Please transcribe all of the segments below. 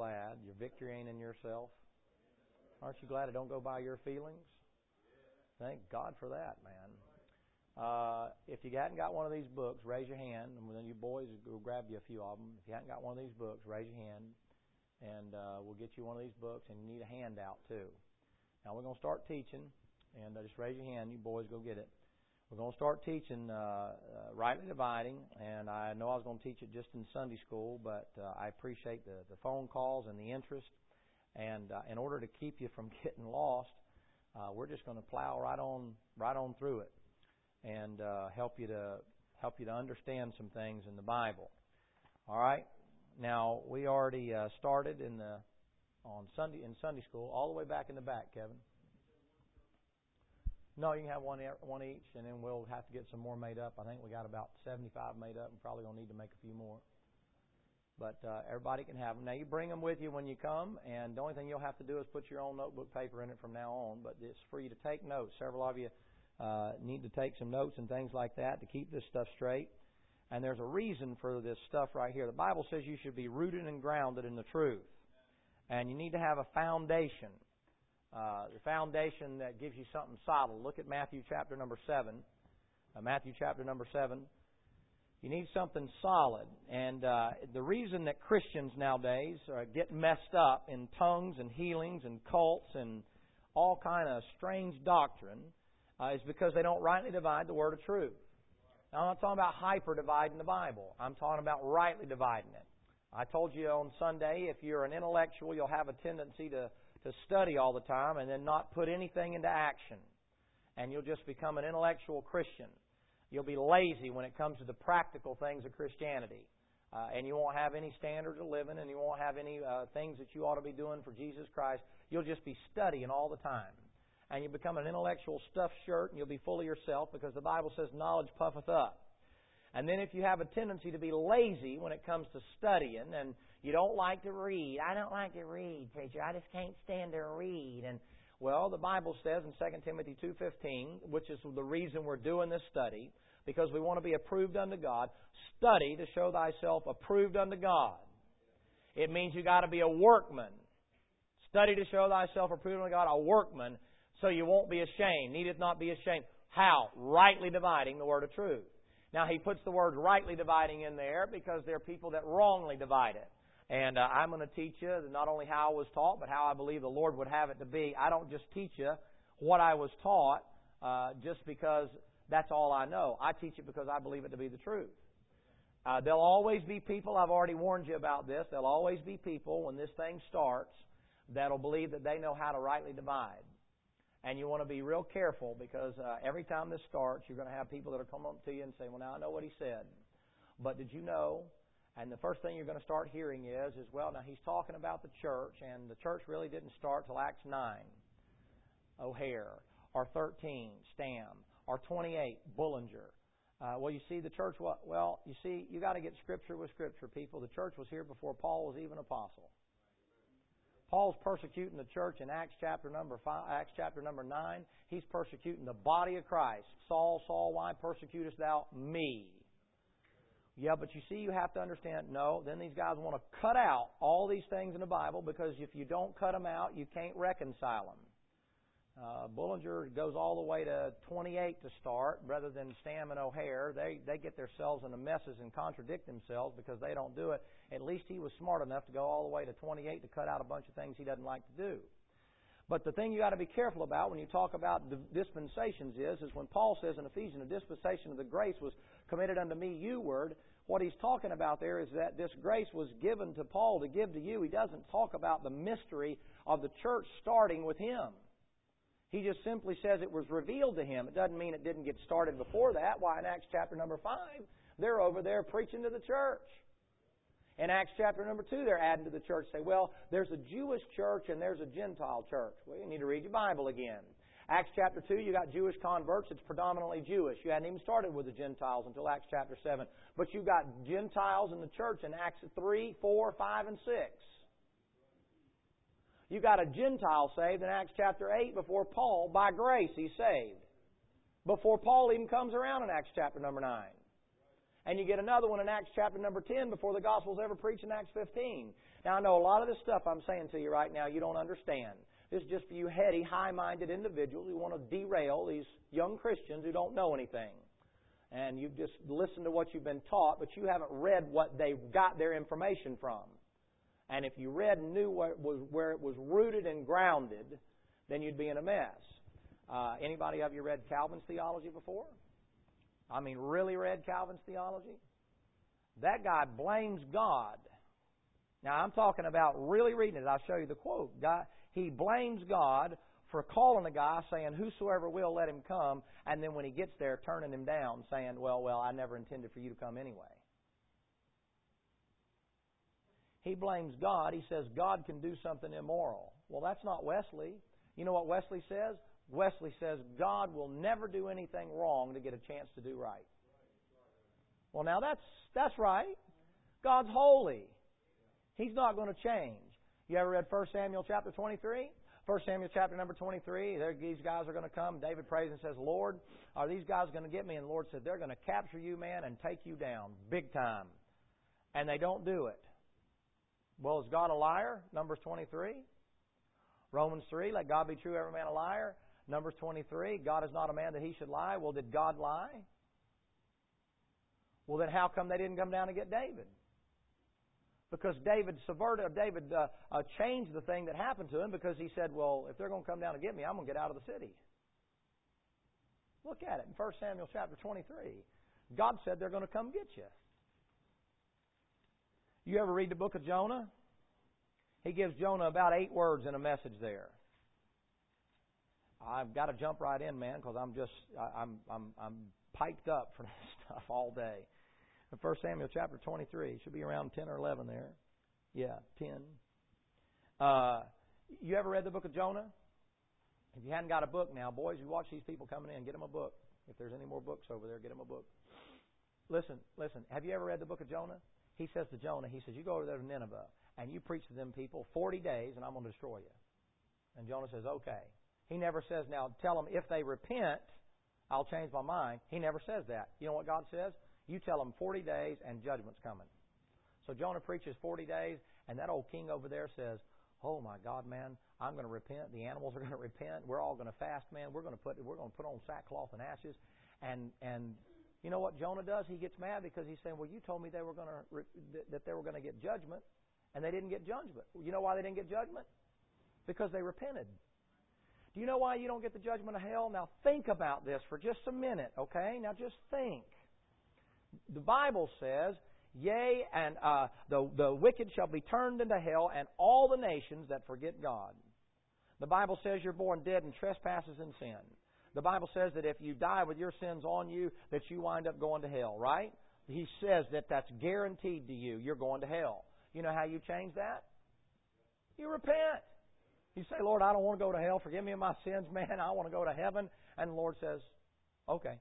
glad your victory ain't in yourself? Aren't you glad it don't go by your feelings? Thank God for that, man. If you hadn't got one of these books, raise your hand, and then you boys will grab you a few of them. If you hadn't got one of these books, raise your hand, and we'll get you one of these books, and you need a handout too. Now we're going to start teaching, and just raise your hand. You boys go get it. We're going to start teaching rightly dividing, and I know I was going to teach it just in Sunday school, but I appreciate the phone calls and the interest. And in order to keep you from getting lost, we're just going to plow right on through it, and help you to understand some things in the Bible. All right. Now we already started in Sunday school, all the way back in the back, Kevin. No, you can have one each, and then we'll have to get some more made up. I think we got about 75 made up, and probably going to need to make a few more. But everybody can have them. Now, you bring them with you when you come, and the only thing you'll have to do is put your own notebook paper in it from now on. But it's for you to take notes. Several of you need to take some notes and things like that to keep this stuff straight. And there's a reason for this stuff right here. The Bible says you should be rooted and grounded in the truth. And you need to have a foundation. The foundation that gives you something solid. Look at Matthew chapter number 7. Matthew chapter number 7. You need something solid. And the reason that Christians nowadays get messed up in tongues and healings and cults and all kind of strange doctrine is because they don't rightly divide the word of truth. Now, I'm not talking about hyper dividing the Bible. I'm talking about rightly dividing it. I told you on Sunday, if you're an intellectual, you'll have a tendency to study all the time and then not put anything into action. And you'll just become an intellectual Christian. You'll be lazy when it comes to the practical things of Christianity. And you won't have any standards of living, and you won't have any things that you ought to be doing for Jesus Christ. You'll just be studying all the time. And you become an intellectual stuffed shirt, and you'll be full of yourself because the Bible says knowledge puffeth up. And then if you have a tendency to be lazy when it comes to studying, and you don't like to read. I don't like to read, preacher. I just can't stand to read. And well, the Bible says in 2 Timothy 2:15, which is the reason we're doing this study, because we want to be approved unto God. Study to show thyself approved unto God. It means you got to be a workman. Study to show thyself approved unto God, a workman, so you won't be ashamed. Needeth not be ashamed. How? Rightly dividing the word of truth. Now, he puts the word rightly dividing in there because there are people that wrongly divide it. And I'm going to teach you not only how I was taught, but how I believe the Lord would have it to be. I don't just teach you what I was taught just because that's all I know. I teach it because I believe it to be the truth. There'll always be people, I've already warned you about this, there'll always be people when this thing starts that'll believe that they know how to rightly divide. And you want to be real careful because every time this starts, you're going to have people that will come up to you and say, well, now I know what he said. But did you know? And the first thing you're going to start hearing is, well, now he's talking about the church, and the church really didn't start till Acts 9, O'Hare, or 13, Stam, or 28, Bullinger. Well, you see, the church, well, you see, you got to get Scripture with Scripture, people. The church was here before Paul was even apostle. Paul's persecuting the church in Acts chapter number 9. He's persecuting the body of Christ. Saul, Saul, why persecutest thou me? Yeah, but you see, you have to understand, no, then these guys want to cut out all these things in the Bible because if you don't cut them out, you can't reconcile them. Bullinger goes all the way to 28 to start rather than Stam and O'Hare. They get themselves into messes and contradict themselves because they don't do it. At least he was smart enough to go all the way to 28 to cut out a bunch of things he doesn't like to do. But the thing you got to be careful about when you talk about dispensations is when Paul says in Ephesians, the dispensation of the grace was committed unto me, you-ward. What he's talking about there is that this grace was given to Paul to give to you. He doesn't talk about the mystery of the church starting with him. He just simply says it was revealed to him. It doesn't mean it didn't get started before that. Why, in Acts chapter number 5, they're over there preaching to the church. In Acts chapter number 2, they're adding to the church. Say, well, there's a Jewish church and there's a Gentile church. Well, you need to read your Bible again. Acts chapter 2, you got Jewish converts. It's predominantly Jewish. You hadn't even started with the Gentiles until Acts chapter 7. But you got Gentiles in the church in Acts 3, 4, 5, and 6. You got a Gentile saved in Acts chapter 8 before Paul, by grace, he's saved. Before Paul even comes around in Acts chapter number 9. And you get another one in Acts chapter number 10 before the gospel's ever preached in Acts 15. Now, I know a lot of this stuff I'm saying to you right now you don't understand. This is just for you heady, high-minded individuals who want to derail these young Christians who don't know anything. And you've just listened to what you've been taught, but you haven't read what they've got their information from. And if you read and knew where it was rooted and grounded, then you'd be in a mess. Anybody of you read Calvin's theology before? I mean, really read Calvin's theology? That guy blames God. Now, I'm talking about really reading it. I'll show you the quote. He blames God for calling a guy, saying, whosoever will, let him come, and then when he gets there, turning him down, saying, well, I never intended for you to come anyway. He blames God. He says God can do something immoral. Well, that's not Wesley. You know what Wesley says? Wesley says God will never do anything wrong to get a chance to do right. Well, now that's right. God's holy. He's not going to change. You ever read 1 Samuel chapter 23? 1 Samuel chapter number 23, these guys are going to come. David prays and says, Lord, are these guys going to get me? And the Lord said, they're going to capture you, man, and take you down big time. And they don't do it. Well, is God a liar? Numbers 23. Romans 3, let God be true, every man a liar. Numbers 23, God is not a man that he should lie. Well, did God lie? Well, then how come they didn't come down and get David? Because David changed the thing that happened to him because he said, well, if they're going to come down and get me, I'm going to get out of the city. Look at it in 1 Samuel chapter 23. God said they're going to come get you. You ever read the book of Jonah? He gives Jonah about 8 words in a message there. I've got to jump right in, man, because I'm piped up for this stuff all day. In 1 Samuel chapter 23, it should be around 10 or 11 there. Yeah, 10. You ever read the book of Jonah? If you hadn't got a book now, boys, you watch these people coming in, get them a book. If there's any more books over there, get them a book. Listen. Have you ever read the book of Jonah? He says to Jonah, he says, you go over there to Nineveh and you preach to them people 40 days and I'm going to destroy you. And Jonah says, okay. He never says, now tell them if they repent, I'll change my mind. He never says that. You know what God says? You tell them 40 days and judgment's coming. So Jonah preaches 40 days, and that old king over there says, oh my God, man, I'm going to repent. The animals are going to repent. We're all going to fast, man. We're going to put on sackcloth and ashes. And you know what Jonah does? He gets mad because he's saying, well, you told me that they were going to get judgment, and they didn't get judgment. You know why they didn't get judgment? Because they repented. Do you know why you don't get the judgment of hell? Now think about this for just a minute, okay? Now just think. The Bible says, yea, and the wicked shall be turned into hell, and all the nations that forget God. The Bible says you're born dead in trespasses and sin. The Bible says that if you die with your sins on you, that you wind up going to hell, right? He says that that's guaranteed to you. You're going to hell. You know how you change that? You repent. You say, Lord, I don't want to go to hell. Forgive me of my sins, man. I want to go to heaven. And the Lord says, okay.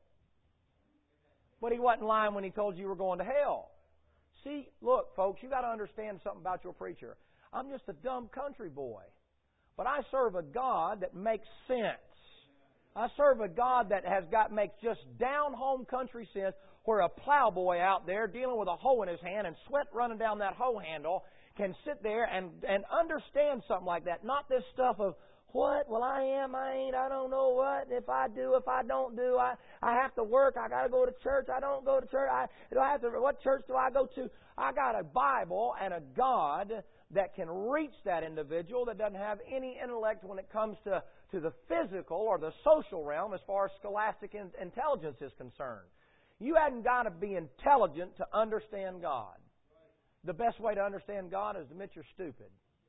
But He wasn't lying when He told you were going to hell. See, look, folks, you got to understand something about your preacher. I'm just a dumb country boy. But I serve a God that makes sense. I serve a God that makes just down-home country sense, where a plowboy out there dealing with a hoe in his hand and sweat running down that hoe handle can sit there and understand something like that. Not this stuff of, what? Well, I am, I ain't, I don't know what. If I do, if I don't do, I have to work. I got to go to church. I don't go to church. What church do I go to? I got a Bible and a God that can reach that individual that doesn't have any intellect when it comes to the physical or the social realm as far as scholastic intelligence is concerned. You hadn't got to be intelligent to understand God. The best way to understand God is to admit you're stupid.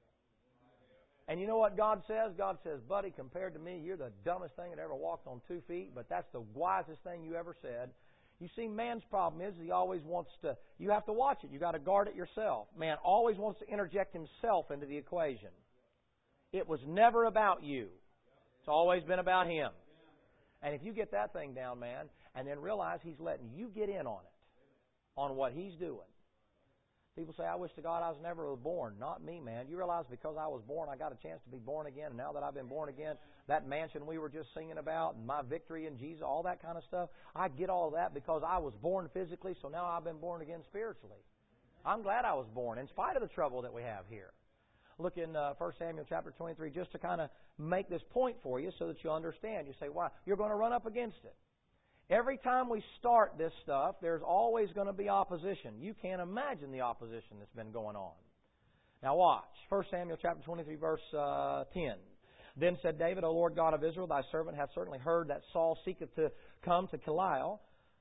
And you know what God says? God says, buddy, compared to me, you're the dumbest thing that ever walked on 2 feet, but that's the wisest thing you ever said. You see, man's problem is he always wants to, you have to watch it. You got to guard it yourself. Man always wants to interject himself into the equation. It was never about you. It's always been about him. And if you get that thing down, man, and then realize He's letting you get in on it, on what He's doing. People say, I wish to God I was never born. Not me, man. You realize because I was born, I got a chance to be born again. And now that I've been born again, that mansion we were just singing about, and my victory in Jesus, all that kind of stuff, I get all of that because I was born physically, so now I've been born again spiritually. I'm glad I was born, in spite of the trouble that we have here. Look in 1 Samuel chapter 23, just to kind of make this point for you so that you understand. You say, why? You're going to run up against it. Every time we start this stuff, there's always going to be opposition. You can't imagine the opposition that's been going on. Now watch. 1 Samuel chapter 23, verse 10. Then said David, O Lord God of Israel, thy servant hath certainly heard that Saul seeketh to come to Keilah,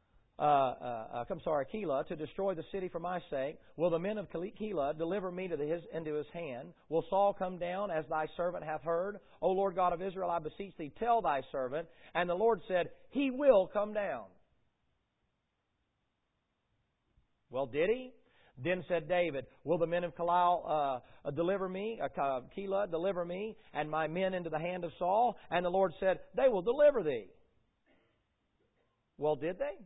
to destroy the city for my sake. Will the men of Keilah deliver me into his hand? Will Saul come down as thy servant hath heard? O Lord God of Israel, I beseech thee, tell thy servant. And the Lord said, He will come down. Well, did he? Then said David, will the men of Keilah deliver me, and my men into the hand of Saul? And the Lord said, they will deliver thee. Well, did they?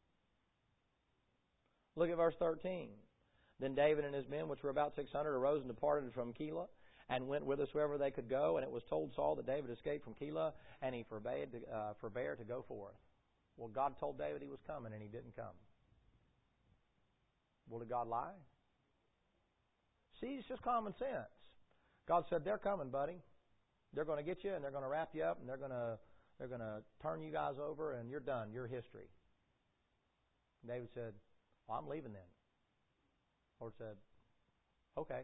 Look at verse 13. Then David and his men, which were about 600, arose and departed from Keilah, and went whithersoever they could go. And it was told Saul that David escaped from Keilah, and he forbade to go forth. Well, God told David he was coming, and he didn't come. Well, did God lie? See, it's just common sense. God said, they're coming, buddy. They're going to get you, and they're going to wrap you up, and they're going to turn you guys over, and you're done. You're history. And David said, well, I'm leaving then. The Lord said, okay.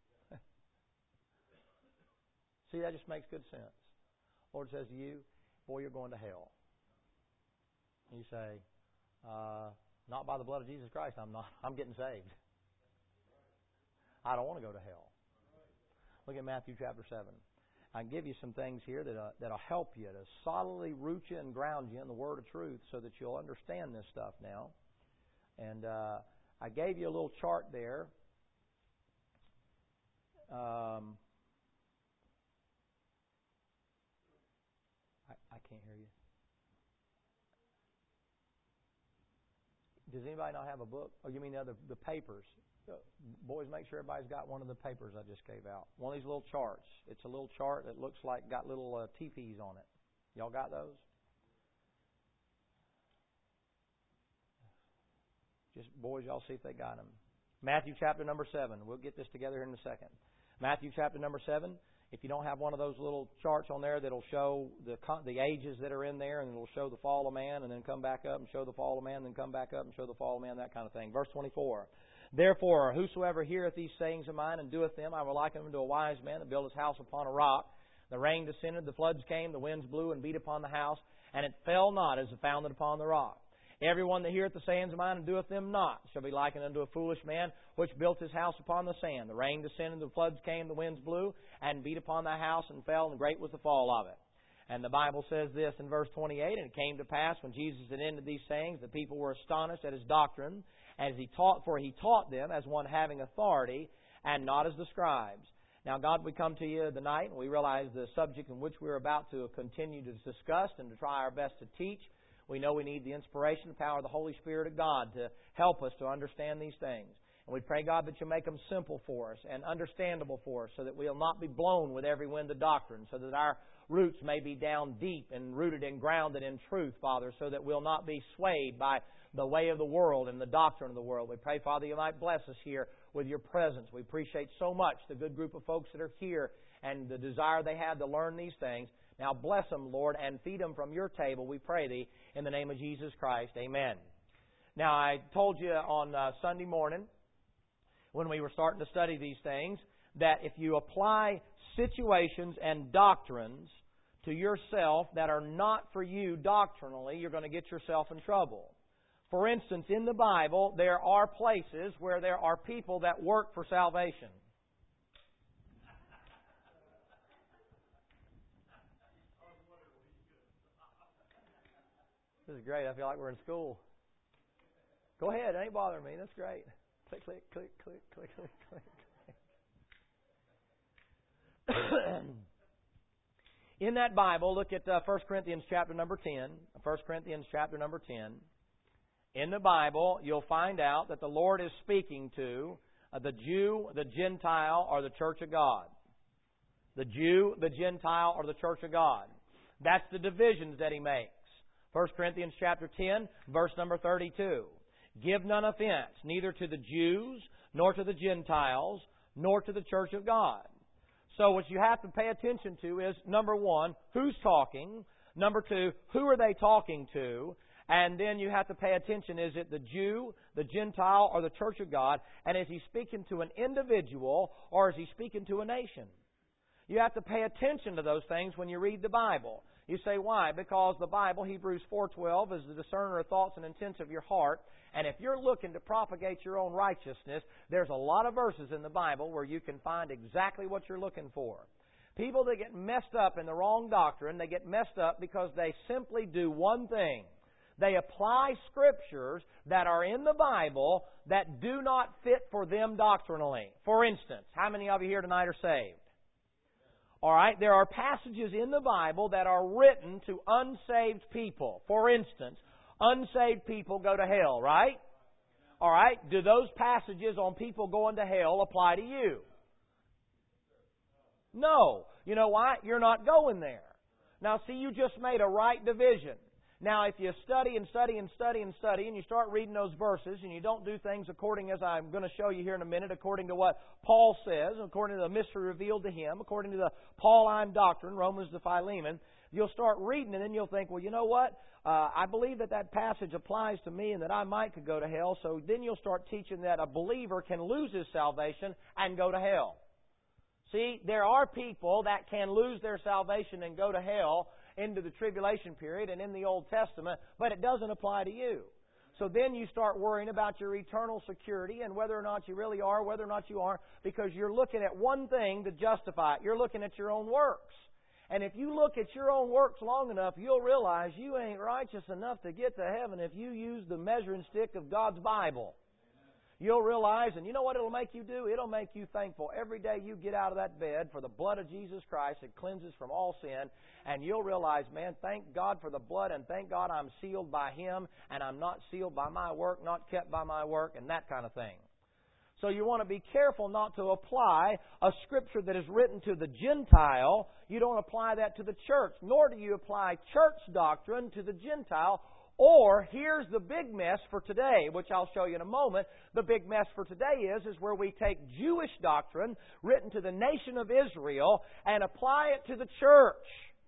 See, that just makes good sense. The Lord says to you, boy, you're going to hell. And you say, not by the blood of Jesus Christ, I'm not. I'm getting saved. I don't want to go to hell. Look at Matthew chapter 7. I can give you some things here that'll help you to solidly root you and ground you in the Word of truth so that you'll understand this stuff now. And I gave you a little chart there. I can't hear you. Does anybody not have a book? Oh, you mean the papers? Boys, make sure everybody's got one of the papers I just gave out. One of these little charts. It's a little chart that looks like got little teepees on it. Y'all got those? Just, boys, y'all see if they got them. Matthew chapter number 7. We'll get this together here in a second. Matthew chapter number 7. If you don't have one of those little charts on there that'll show the ages that are in there, and it'll show the fall of man, and then come back up and show the fall of man, then come back up and show the fall of man, that kind of thing. Verse 24. Therefore, whosoever heareth these sayings of mine and doeth them, I will liken him to a wise man that built his house upon a rock. The rain descended, the floods came, the winds blew and beat upon the house, and it fell not as it founded upon the rock. Everyone that heareth the sayings of mine and doeth them not shall be likened unto a foolish man which built his house upon the sand. The rain descended, the floods came, the winds blew, and beat upon that house, and fell, and great was the fall of it. And the Bible says this in verse 28, and it came to pass, when Jesus had ended these sayings, the people were astonished at his doctrine, as he taught, for he taught them as one having authority, and not as the scribes. Now, God, we come to you tonight, and we realize the subject in which we're about to continue to discuss and to try our best to teach. We know we need the inspiration and power of the Holy Spirit of God to help us to understand these things. And we pray, God, that you make them simple for us and understandable for us so that we'll not be blown with every wind of doctrine, so that our roots may be down deep and rooted and grounded in truth, Father, so that we'll not be swayed by the way of the world and the doctrine of the world. We pray, Father, you might bless us here with your presence. We appreciate so much the good group of folks that are here and the desire they have to learn these things. Now bless them, Lord, and feed them from your table, we pray thee, in the name of Jesus Christ. Amen. Now, I told you on Sunday morning, when we were starting to study these things, that if you apply situations and doctrines to yourself that are not for you doctrinally, you're going to get yourself in trouble. For instance, in the Bible, there are places where there are people that work for salvation. This is great. I feel like we're in school. Go ahead. It ain't bothering me. That's great. Click, click, click, click, click, click, click. In that Bible, look at 1 Corinthians chapter number 10. 1 Corinthians chapter number 10. In the Bible, you'll find out that the Lord is speaking to the Jew, the Gentile, or the Church of God. The Jew, the Gentile, or the Church of God. That's the divisions that He makes. 1 Corinthians chapter 10, verse number 32. Give none offense, neither to the Jews, nor to the Gentiles, nor to the church of God. So what you have to pay attention to is, number one, who's talking? Number two, who are they talking to? And then you have to pay attention, is it the Jew, the Gentile, or the church of God? And is he speaking to an individual, or is he speaking to a nation? You have to pay attention to those things when you read the Bible. You say, why? Because the Bible, Hebrews 4:12, is the discerner of thoughts and intents of your heart. And if you're looking to propagate your own righteousness, there's a lot of verses in the Bible where you can find exactly what you're looking for. People that get messed up in the wrong doctrine, they get messed up because they simply do one thing. They apply scriptures that are in the Bible that do not fit for them doctrinally. For instance, how many of you here tonight are saved? All right, there are passages in the Bible that are written to unsaved people. For instance, unsaved people go to hell, right? All right, do those passages on people going to hell apply to you? No. You know why? You're not going there. Now, see, you just made a right division. Now, if you study and study and study and study, and you start reading those verses, and you don't do things according, as I'm going to show you here in a minute, according to what Paul says, according to the mystery revealed to him, according to the Pauline doctrine, Romans to Philemon, you'll start reading, and then you'll think, well, you know what? I believe that passage applies to me and that I might could go to hell. So then you'll start teaching that a believer can lose his salvation and go to hell. See, there are people that can lose their salvation and go to hell into the tribulation period and in the Old Testament, but it doesn't apply to you. So then you start worrying about your eternal security and whether or not you really are, whether or not you aren't, because you're looking at one thing to justify it. You're looking at your own works. And if you look at your own works long enough, you'll realize you ain't righteous enough to get to heaven if you use the measuring stick of God's Bible. You'll realize, and you know what it'll make you do? It'll make you thankful every day you get out of that bed for the blood of Jesus Christ. It cleanses from all sin. And you'll realize, man, thank God for the blood, and thank God I'm sealed by Him, and I'm not sealed by my work, not kept by my work, and that kind of thing. So you want to be careful not to apply a scripture that is written to the Gentile. You don't apply that to the church, nor do you apply church doctrine to the Gentile. Or, here's the big mess for today, which I'll show you in a moment. The big mess for today is where we take Jewish doctrine written to the nation of Israel and apply it to the church.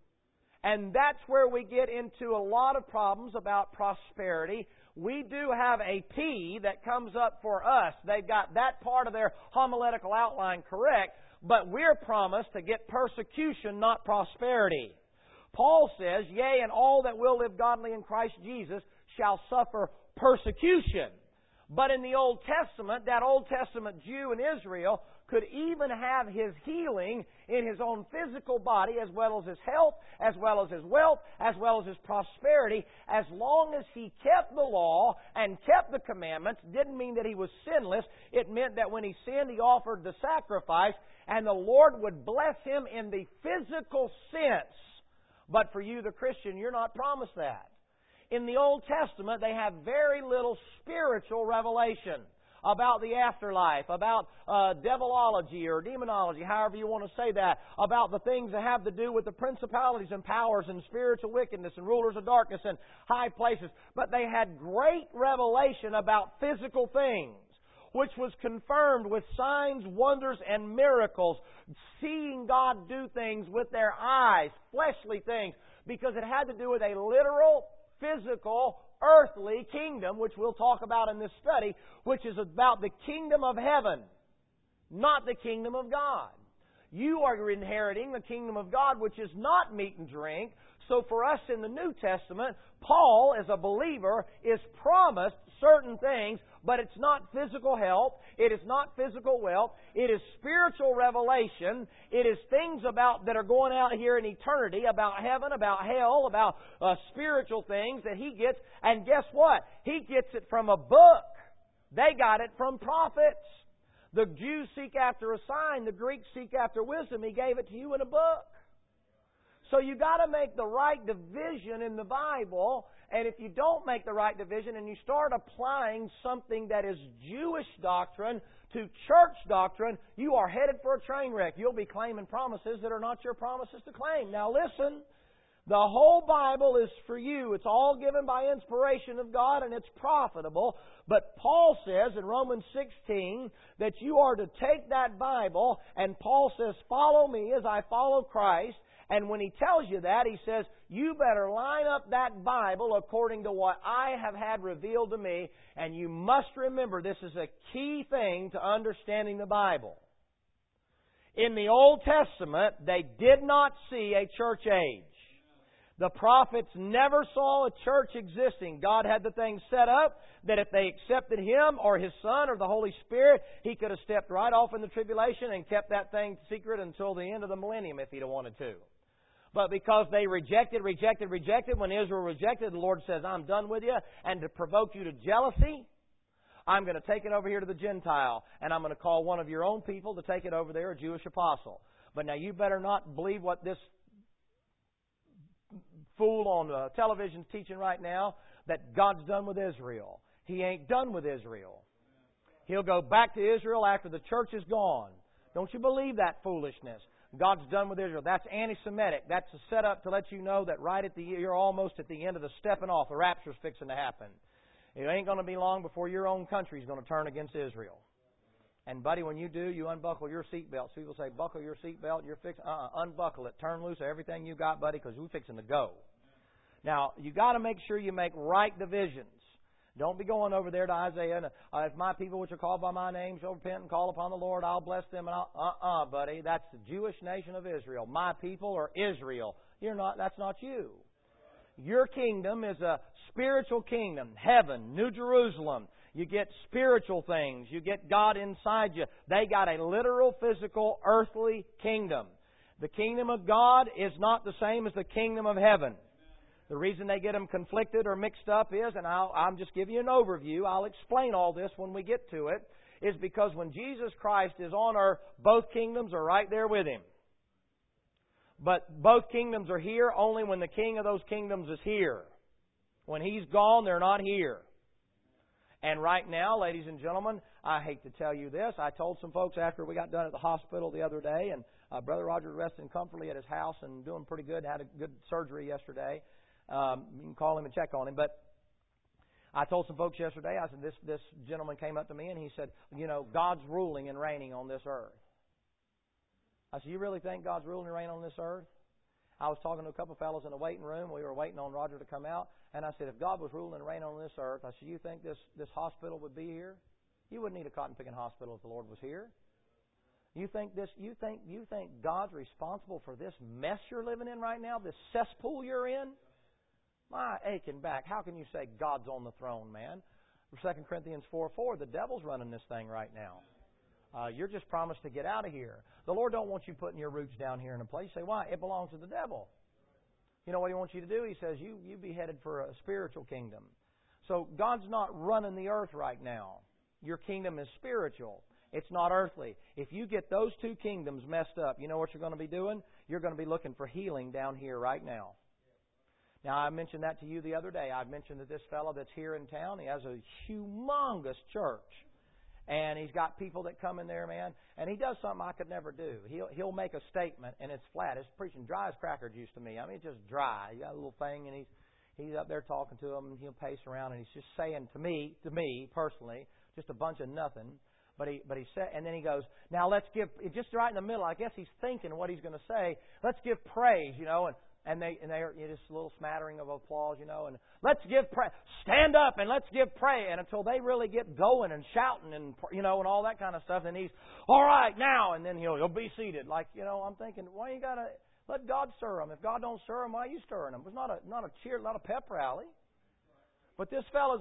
And that's where we get into a lot of problems about prosperity. We do have a P that comes up for us. They've got that part of their homiletical outline correct, but we're promised to get persecution, not prosperity. Paul says, yea, and all that will live godly in Christ Jesus shall suffer persecution. But in the Old Testament, that Old Testament Jew in Israel could even have his healing in his own physical body, as well as his health, as well as his wealth, as well as his prosperity, as long as he kept the law and kept the commandments. Didn't mean that he was sinless. It meant that when he sinned, he offered the sacrifice, and the Lord would bless him in the physical sense. But for you, the Christian, you're not promised that. In the Old Testament, they have very little spiritual revelation about the afterlife, about devilology or demonology, however you want to say that, about the things that have to do with the principalities and powers and spiritual wickedness and rulers of darkness and high places. But they had great revelation about physical things, which was confirmed with signs, wonders, and miracles, seeing God do things with their eyes, fleshly things, because it had to do with a literal, physical, earthly kingdom, which we'll talk about in this study, which is about the kingdom of heaven, not the kingdom of God. You are inheriting the kingdom of God, which is not meat and drink. So for us in the New Testament, Paul, as a believer, is promised certain things, but it's not physical health. It is not physical wealth. It is spiritual revelation. It is things about that are going out here in eternity, about heaven, about hell, about spiritual things that he gets. And guess what? He gets it from a book. They got it from prophets. The Jews seek after a sign. The Greeks seek after wisdom. He gave it to you in a book. So you got to make the right division in the Bible. And if you don't make the right division and you start applying something that is Jewish doctrine to church doctrine, you are headed for a train wreck. You'll be claiming promises that are not your promises to claim. Now listen, The whole Bible is for you. It's all given by inspiration of God, and it's profitable. But Paul says in Romans 16 that you are to take that Bible, and Paul says, follow me as I follow Christ. And when he tells you that, he says, you better line up that Bible according to what I have had revealed to me. And you must remember, this is a key thing to understanding the Bible. In the Old Testament, they did not see a church age. The prophets never saw a church existing. God had the thing set up that if they accepted Him or His Son or the Holy Spirit, He could have stepped right off in the tribulation and kept that thing secret until the end of the millennium if He'd have wanted to. But because they rejected, when Israel rejected, the Lord says, I'm done with you. And to provoke you to jealousy, I'm going to take it over here to the Gentile. And I'm going to call one of your own people to take it over there, a Jewish apostle. But now you better not believe what this fool on television's teaching right now, that God's done with Israel. He ain't done with Israel. He'll go back to Israel after the church is gone. Don't you believe that foolishness? God's done with Israel. That's anti-Semitic. That's a setup to let you know that right at you're almost at the end of the stepping off. The rapture's fixing to happen. It ain't going to be long before your own country's going to turn against Israel. And, buddy, when you do, you unbuckle your seatbelt. So people say, buckle your seatbelt, you're fixing. Unbuckle it. Turn loose everything you got, buddy, because we're fixing to go. Now, you got to make sure you make right divisions. Don't be going over there to Isaiah. If my people which are called by my name shall repent and call upon the Lord, I'll bless them. And buddy, that's the Jewish nation of Israel. My people are Israel. You're not. That's not you. Your kingdom is a spiritual kingdom. Heaven, New Jerusalem. You get spiritual things. You get God inside you. They got a literal, physical, earthly kingdom. The kingdom of God is not the same as the kingdom of heaven. The reason they get them conflicted or mixed up is, and I'm just giving you an overview, I'll explain all this when we get to it, is because when Jesus Christ is on earth, both kingdoms are right there with Him. But both kingdoms are here only when the king of those kingdoms is here. When He's gone, they're not here. And right now, ladies and gentlemen, I hate to tell you this. I told some folks after we got done at the hospital the other day, and Brother Roger resting comfortably at his house and doing pretty good, had a good surgery yesterday. You can call him and check on him. But I told some folks yesterday, I said, this gentleman came up to me and he said, God's ruling and reigning on this earth. I said, you really think God's ruling and reigning on this earth? I was talking to a couple of fellows in the waiting room. We were waiting on Roger to come out. And I said, if God was ruling and reigning on this earth, I said, you think this hospital would be here? You wouldn't need a cotton picking hospital if the Lord was here. You think God's responsible for this mess you're living in right now, this cesspool you're in? My aching back. How can you say God's on the throne, man? 2 Corinthians 4:4, the devil's running this thing right now. You're just promised to get out of here. The Lord don't want you putting your roots down here in a place. You say, why? It belongs to the devil. You know what He wants you to do? He says, you be headed for a spiritual kingdom. So God's not running the earth right now. Your kingdom is spiritual. It's not earthly. If you get those two kingdoms messed up, you know what you're going to be doing? You're going to be looking for healing down here right now. Now, I mentioned that to you the other day. I mentioned that this fellow that's here in town, he has a humongous church. And he's got people that come in there, man. And he does something I could never do. He'll make a statement, and it's flat. It's preaching dry as cracker juice to me. I mean, it's just dry. You got a little thing, and he's up there talking to them, and he'll pace around, and he's just saying to me personally, just a bunch of nothing. But he said, and then he goes, now let's give, just right in the middle, I guess he's thinking what he's going to say. Let's give praise, And they're just a little smattering of applause, and let's give praise. Stand up and let's give praise. And until they really get going and shouting and, and all that kind of stuff, then he's, all right, now. And then he'll be seated. Like, I'm thinking, why you got to let God stir them? If God don't stir them, why are you stirring them? It's not a cheer, not a pep rally. But this fella's,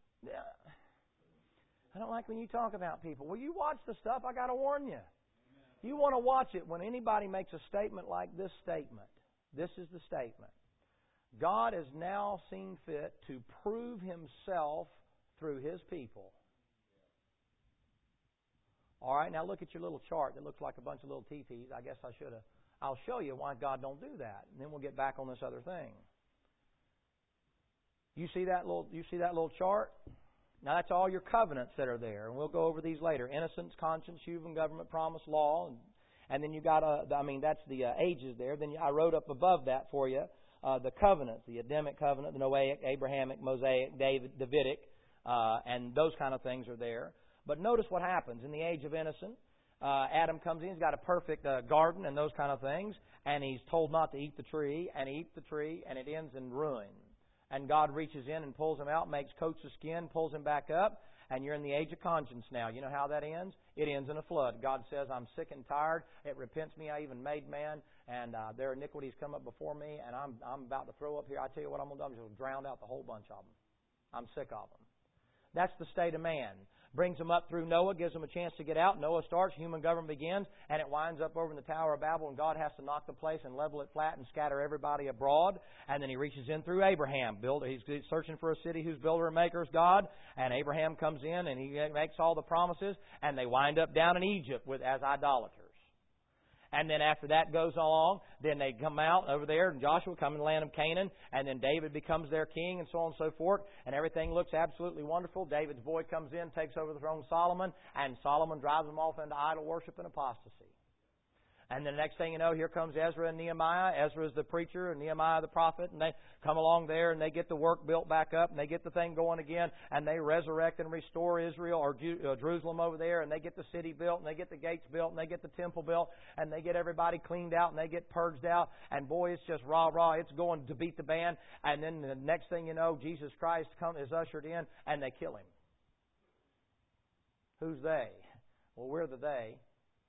I don't like when you talk about people. Well, you watch the stuff, I got to warn you. You want to watch it when anybody makes a statement like this statement. This is the statement. God has now seen fit to prove Himself through His people. All right, now look at your little chart that looks like a bunch of little teepees. I guess I'll show you why God don't do that, and then we'll get back on this other thing. You see that little chart? Now that's all your covenants that are there, and we'll go over these later. Innocence, conscience, human government, promise, law, and then you got that's the ages there. Then I wrote up above that for you the covenants, the Adamic covenant, the Noahic, Abrahamic, Mosaic, Davidic, and those kind of things are there. But notice what happens. In the age of innocence, Adam comes in, he's got a perfect garden and those kind of things, and he's told not to eat the tree, and he eats the tree, and it ends in ruin. And God reaches in and pulls him out, makes coats of skin, pulls him back up, and you're in the age of conscience now. You know how that ends? It ends in a flood. God says, I'm sick and tired. It repents me. I even made man, and their iniquities come up before me, and I'm about to throw up here. I tell you what I'm going to do. I'm just going to drown out the whole bunch of them. I'm sick of them. That's the state of man. Brings them up through Noah, gives them a chance to get out. Noah starts, human government begins, and it winds up over in the Tower of Babel, and God has to knock the place and level it flat and scatter everybody abroad. And then He reaches in through Abraham. He's searching for a city whose builder and maker is God, and Abraham comes in and he makes all the promises, and they wind up down in Egypt as idolaters. And then after that goes along, then they come out over there, and Joshua come in the land of Canaan, and then David becomes their king, and so on and so forth, and everything looks absolutely wonderful. David's boy comes in, takes over the throne of Solomon, and Solomon drives them off into idol worship and apostasy. And then the next thing you know, here comes Ezra and Nehemiah. Ezra's the preacher and Nehemiah the prophet, and they come along there and they get the work built back up and they get the thing going again, and they resurrect and restore Israel or Jerusalem over there, and they get the city built and they get the gates built and they get the temple built and they get everybody cleaned out and they get purged out, and boy, it's just rah-rah, it's going to beat the band. And then the next thing you know, Jesus Christ is ushered in and they kill Him. Who's they? Well, we're the they.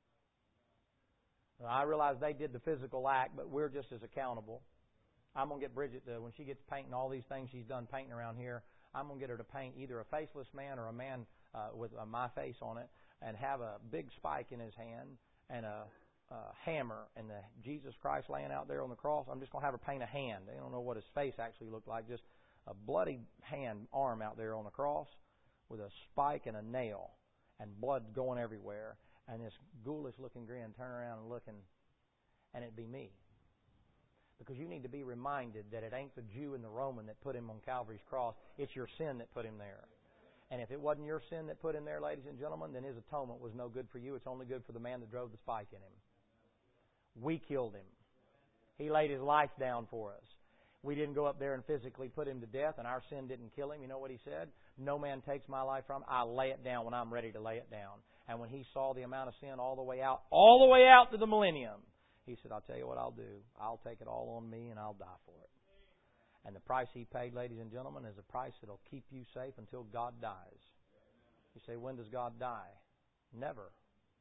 I realize they did the physical act, but we're just as accountable. I'm going to get Bridget to, when she gets painting all these things she's done painting around here, I'm going to get her to paint either a faceless man or a man with my face on it, and have a big spike in his hand and a hammer and the Jesus Christ laying out there on the cross. I'm just going to have her paint a hand. They don't know what his face actually looked like, just a bloody arm out there on the cross with a spike and a nail and blood going everywhere. And this ghoulish-looking grin, turn around and looking, and it'd be me. Because you need to be reminded that it ain't the Jew and the Roman that put Him on Calvary's cross. It's your sin that put Him there. And if it wasn't your sin that put Him there, ladies and gentlemen, then His atonement was no good for you. It's only good for the man that drove the spike in Him. We killed Him. He laid His life down for us. We didn't go up there and physically put Him to death, and our sin didn't kill Him. You know what He said? No man takes my life from me. I lay it down when I'm ready to lay it down. And when He saw the amount of sin all the way out to the millennium, He said, I'll tell you what I'll do. I'll take it all on me and I'll die for it. And the price He paid, ladies and gentlemen, is a price that will keep you safe until God dies. You say, when does God die? Never.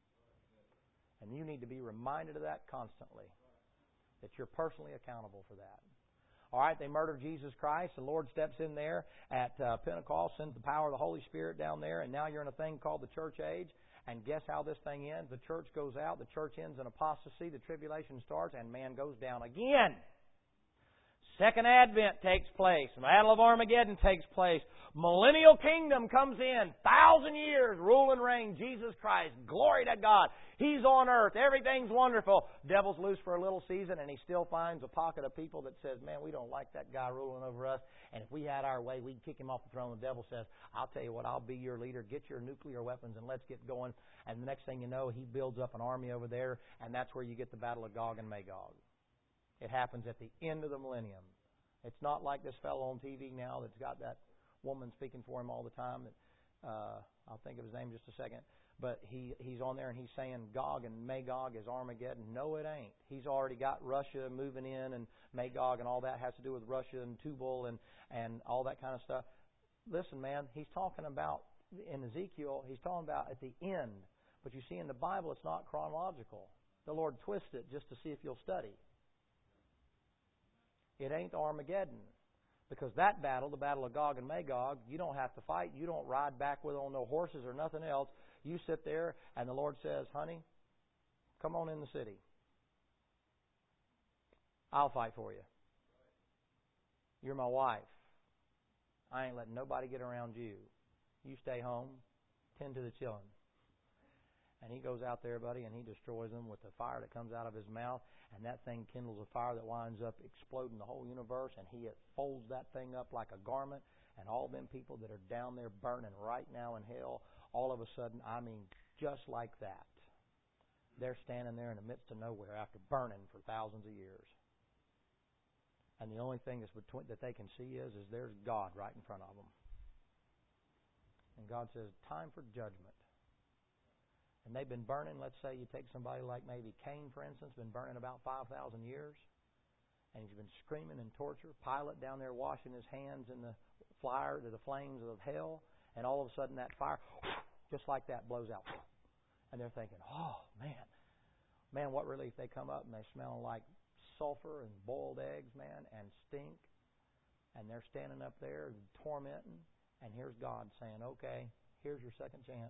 And you need to be reminded of that constantly, that you're personally accountable for that. All right, they murdered Jesus Christ. The Lord steps in there at Pentecost, sends the power of the Holy Spirit down there, and now you're in a thing called the church age. And guess how this thing ends? The church goes out, the church ends in apostasy, the tribulation starts, and man goes down again. Second Advent takes place. The Battle of Armageddon takes place. Millennial kingdom comes in. 1,000 years, rule and reign, Jesus Christ. Glory to God. He's on earth. Everything's wonderful. Devil's loose for a little season, and he still finds a pocket of people that says, man, we don't like that guy ruling over us, and if we had our way, we'd kick him off the throne. The devil says, I'll tell you what, I'll be your leader. Get your nuclear weapons, and let's get going. And the next thing you know, he builds up an army over there, and that's where you get the Battle of Gog and Magog. It happens at the end of the millennium. It's not like this fellow on TV now that's got that woman speaking for him all the time. That I'll think of his name in just a second. But he's on there and he's saying Gog and Magog is Armageddon. No, it ain't. He's already got Russia moving in, and Magog and all that has to do with Russia and Tubal and all that kind of stuff. Listen, man, he's talking about, in Ezekiel, he's talking about at the end. But you see, in the Bible, it's not chronological. The Lord twists it just to see if you'll study. It ain't Armageddon. Because that battle, the Battle of Gog and Magog, you don't have to fight. You don't ride back with on no horses or nothing else. You sit there and the Lord says, honey, come on in the city. I'll fight for you. You're my wife. I ain't letting nobody get around you. You stay home, tend to the children. And he goes out there, buddy, and he destroys them with the fire that comes out of his mouth. And that thing kindles a fire that winds up exploding the whole universe. And he folds that thing up like a garment. And all them people that are down there burning right now in hell, all of a sudden, I mean, just like that, they're standing there in the midst of nowhere after burning for thousands of years. And the only thing that they can see is there's God right in front of them. And God says, time for judgment. And they've been burning, let's say you take somebody like maybe Cain, for instance, been burning about 5,000 years. And he's been screaming in torture. Pilate down there washing his hands in the fire to the flames of hell. And all of a sudden that fire, just like that, blows out. And they're thinking, oh, man, what relief. They come up and they smell like sulfur and boiled eggs, man, and stink. And they're standing up there tormenting. And here's God saying, okay, here's your second chance.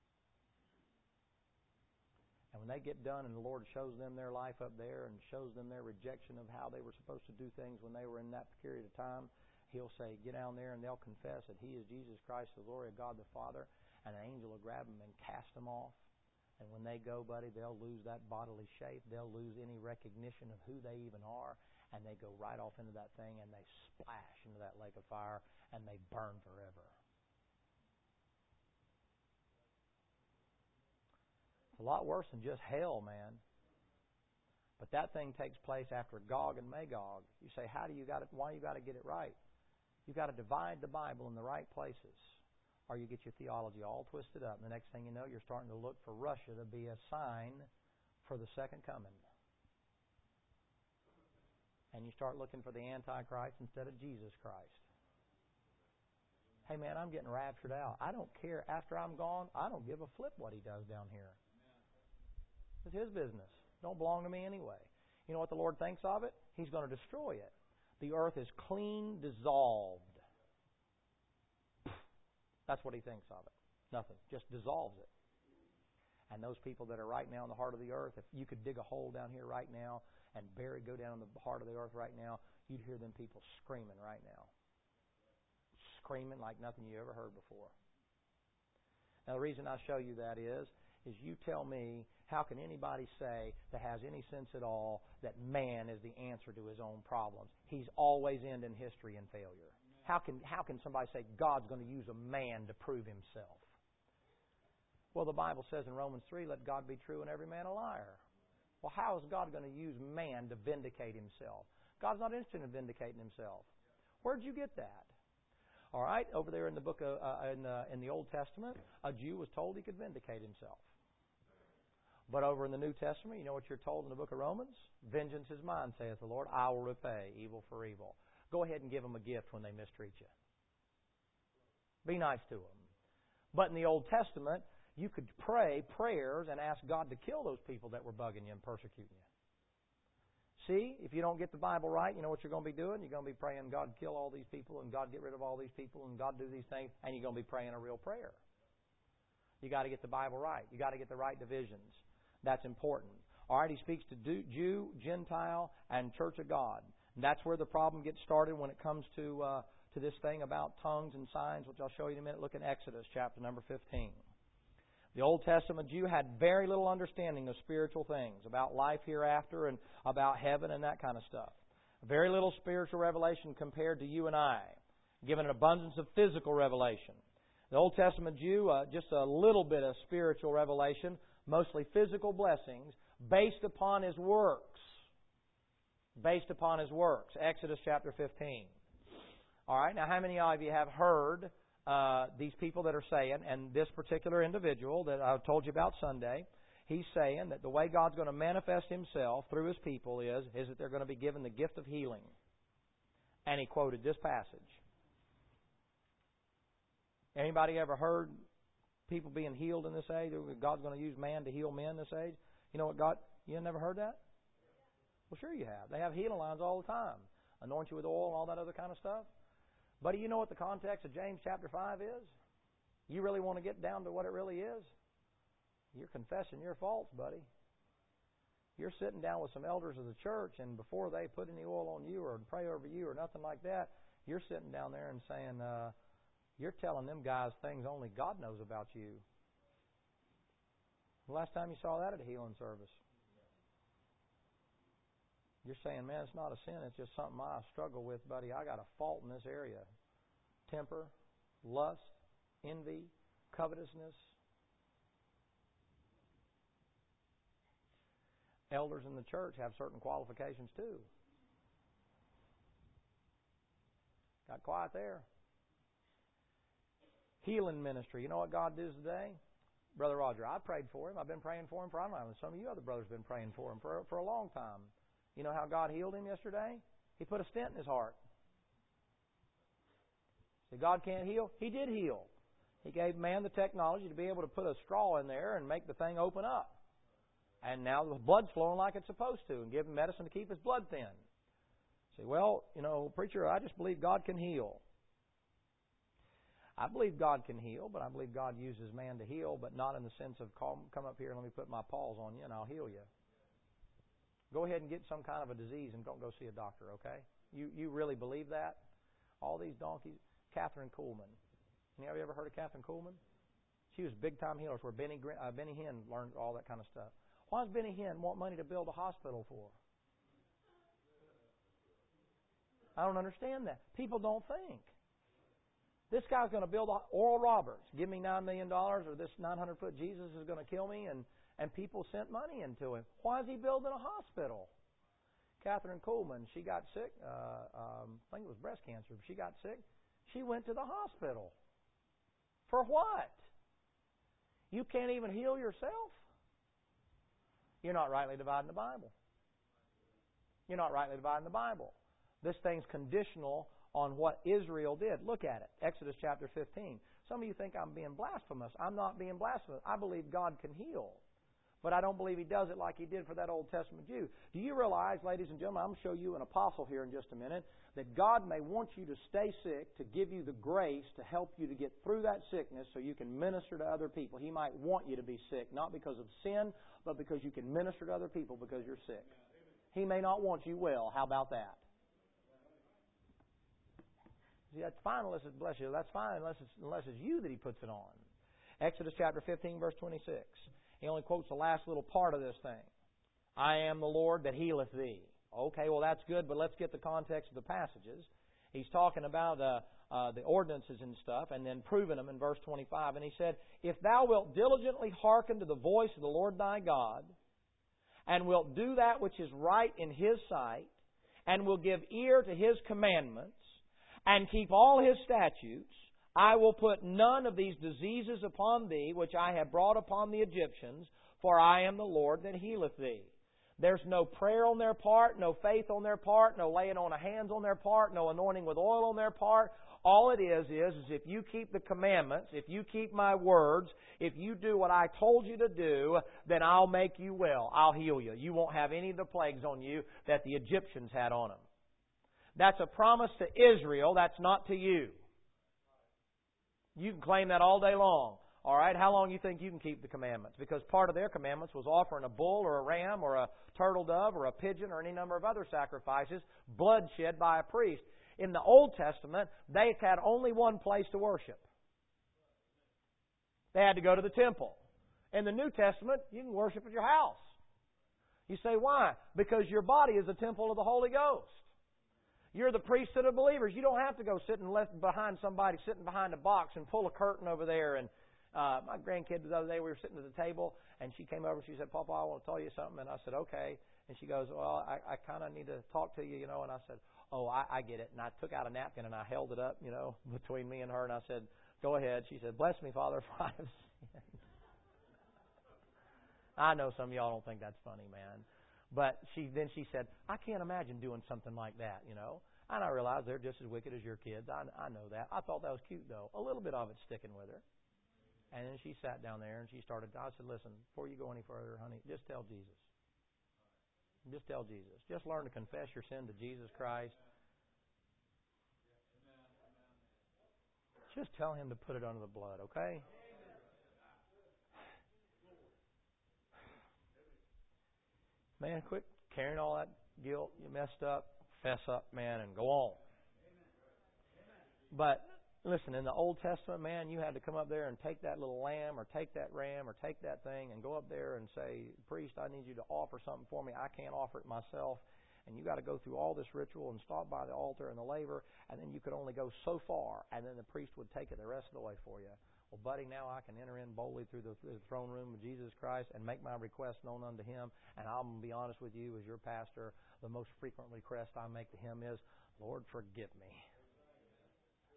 And when they get done and the Lord shows them their life up there and shows them their rejection of how they were supposed to do things when they were in that period of time, He'll say, get down there, and they'll confess that He is Jesus Christ, the glory of God the Father, and an angel will grab them and cast them off. And when they go, buddy, they'll lose that bodily shape. They'll lose any recognition of who they even are, and they go right off into that thing, and they splash into that lake of fire, and they burn forever. It's a lot worse than just hell, man. But that thing takes place after Gog and Magog. You say, why you got to get it right? You've got to divide the Bible in the right places, or you get your theology all twisted up. And the next thing you know, you're starting to look for Russia to be a sign for the second coming. And you start looking for the Antichrist instead of Jesus Christ. Hey, man, I'm getting raptured out. I don't care. After I'm gone, I don't give a flip what he does down here. It's his business. Don't belong to me anyway. You know what the Lord thinks of it? He's going to destroy it. The earth is clean dissolved. That's what He thinks of it. Nothing. Just dissolves it. And those people that are right now in the heart of the earth, if you could dig a hole down here right now and go down in the heart of the earth right now, you'd hear them people screaming right now. Screaming like nothing you ever heard before. Now the reason I show you that is you tell me, how can anybody say that has any sense at all that man is the answer to his own problems? He's always ending history in failure. How can somebody say God's going to use a man to prove Himself? Well, the Bible says in Romans 3, let God be true and every man a liar. Well, how is God going to use man to vindicate Himself? God's not interested in vindicating Himself. Where'd you get that? All right, over there in the book of, in the Old Testament, a Jew was told he could vindicate himself. But over in the New Testament, you know what you're told in the book of Romans? Vengeance is mine, saith the Lord. I will repay evil for evil. Go ahead and give them a gift when they mistreat you. Be nice to them. But in the Old Testament, you could pray prayers and ask God to kill those people that were bugging you and persecuting you. See, if you don't get the Bible right, you know what you're going to be doing? You're going to be praying, God, kill all these people, and God, get rid of all these people, and God, do these things, and you're going to be praying a real prayer. You got to get the Bible right. You got to get the right divisions. That's important. All right, He speaks to Jew, Gentile, and Church of God. And that's where the problem gets started when it comes to this thing about tongues and signs, which I'll show you in a minute. Look in Exodus chapter number 15. The Old Testament Jew had very little understanding of spiritual things, about life hereafter and about heaven and that kind of stuff. Very little spiritual revelation compared to you and I, given an abundance of physical revelation. The Old Testament Jew, just a little bit of spiritual revelation, mostly physical blessings, based upon his works. Based upon his works. Exodus chapter 15. All right, now how many of you have heard these people that are saying, and this particular individual that I told you about Sunday, he's saying that the way God's going to manifest Himself through His people is that they're going to be given the gift of healing. And he quoted this passage. Anybody ever heard people being healed in this age? God's going to use man to heal men this age? You know what God... You never heard that? Well, sure you have. They have healing lines all the time. Anoint you with oil and all that other kind of stuff. But do you know what the context of James chapter 5 is? You really want to get down to what it really is? You're confessing your faults, buddy. You're sitting down with some elders of the church, and before they put any oil on you or pray over you or nothing like that, you're sitting down there and saying, you're telling them guys things only God knows about you. The last time you saw that at a healing service? You're saying, man, it's not a sin. It's just something I struggle with, buddy. I got a fault in this area. Temper, lust, envy, covetousness. Elders in the church have certain qualifications too. Got quiet there. Healing ministry. You know what God does today? Brother Roger, I prayed for him. I've been praying for him for, I don't know, some of you other brothers have been praying for him for a long time. You know how God healed him yesterday? He put a stent in his heart. See, God can't heal? He did heal. He gave man the technology to be able to put a straw in there and make the thing open up. And now the blood's flowing like it's supposed to, and give him medicine to keep his blood thin. Say, well, preacher, I just believe God can heal. I believe God can heal, but I believe God uses man to heal, but not in the sense of come up here and let me put my paws on you and I'll heal you. Go ahead and get some kind of a disease and don't go see a doctor, okay? You really believe that? All these donkeys. Catherine Kuhlman. Have you ever heard of Catherine Kuhlman? She was big-time healer where Benny Hinn learned all that kind of stuff. Why does Benny Hinn want money to build a hospital for? I don't understand that. People don't think. This guy's going to build Oral Roberts. Give me $9 million or this 900-foot Jesus is going to kill me. And people sent money into him. Why is he building a hospital? Catherine Kuhlman, she got sick. I think it was breast cancer. She got sick. She went to the hospital. For what? You can't even heal yourself? You're not rightly dividing the Bible. You're not rightly dividing the Bible. This thing's conditional on what Israel did. Look at it. Exodus chapter 15. Some of you think I'm being blasphemous. I'm not being blasphemous. I believe God can heal. But I don't believe He does it like He did for that Old Testament Jew. Do you realize, ladies and gentlemen, I'm going to show you an apostle here in just a minute, that God may want you to stay sick to give you the grace to help you to get through that sickness so you can minister to other people. He might want you to be sick, not because of sin, but because you can minister to other people because you're sick. He may not want you well. How about that? See, that's fine unless it's, bless you, that's fine unless it's you that He puts it on. Exodus chapter 15, verse 26. He only quotes the last little part of this thing. I am the Lord that healeth thee. Okay, well that's good, but let's get the context of the passages. He's talking about the ordinances and stuff, and then proving them in verse 25. And he said, if thou wilt diligently hearken to the voice of the Lord thy God, and wilt do that which is right in His sight, and will give ear to His commandments, and keep all His statutes, I will put none of these diseases upon thee, which I have brought upon the Egyptians, for I am the Lord that healeth thee. There's no prayer on their part, no faith on their part, no laying on of hands on their part, no anointing with oil on their part. All it is if you keep the commandments, if you keep my words, if you do what I told you to do, then I'll make you well. I'll heal you. You won't have any of the plagues on you that the Egyptians had on them. That's a promise to Israel. That's not to you. You can claim that all day long. All right, how long do you think you can keep the commandments? Because part of their commandments was offering a bull or a ram or a turtle dove or a pigeon or any number of other sacrifices, blood shed by a priest. In the Old Testament, they had only one place to worship. They had to go to the temple. In the New Testament, you can worship at your house. You say, why? Because your body is a temple of the Holy Ghost. You're the priesthood of believers. You don't have to go sitting behind somebody, sitting behind a box and pull a curtain over there. And my grandkid the other day, we were sitting at the table, and she came over and she said, Papa, I want to tell you something. And I said, okay. And she goes, well, I kind of need to talk to you, And I said, oh, I get it. And I took out a napkin and I held it up, between me and her. And I said, go ahead. She said, bless me, Father, for I have sinned. I know some of y'all don't think that's funny, man. But she said, I can't imagine doing something like that, And I realized they're just as wicked as your kids. I know that. I thought that was cute, though. A little bit of it sticking with her. And then she sat down there and she started. I said, listen, before you go any further, honey, just tell Jesus. Just tell Jesus. Just learn to confess your sin to Jesus Christ. Just tell Him to put it under the blood, okay? Man, quit carrying all that guilt. You messed up. Fess up, man, and go on. But listen, in the Old Testament, man, you had to come up there and take that little lamb or take that ram or take that thing and go up there and say, priest, I need you to offer something for me. I can't offer it myself. And you got to go through all this ritual and stop by the altar and the laver, and then you could only go so far, and then the priest would take it the rest of the way for you. Well, buddy, now I can enter in boldly through the throne room of Jesus Christ and make my request known unto Him. And I'm going to be honest with you, as your pastor, the most frequent request I make to Him is, Lord, forgive me.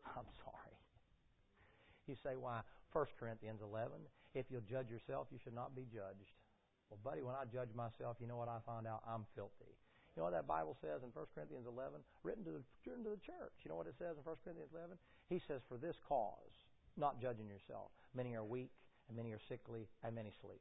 I'm sorry. You say, why? 1 Corinthians 11, if you'll judge yourself, you should not be judged. Well, buddy, when I judge myself, you know what I find out? I'm filthy. You know what that Bible says in 1 Corinthians 11? Written to the church. You know what it says in 1 Corinthians 11? He says, for this cause, not judging yourself, many are weak, and many are sickly, and many sleep.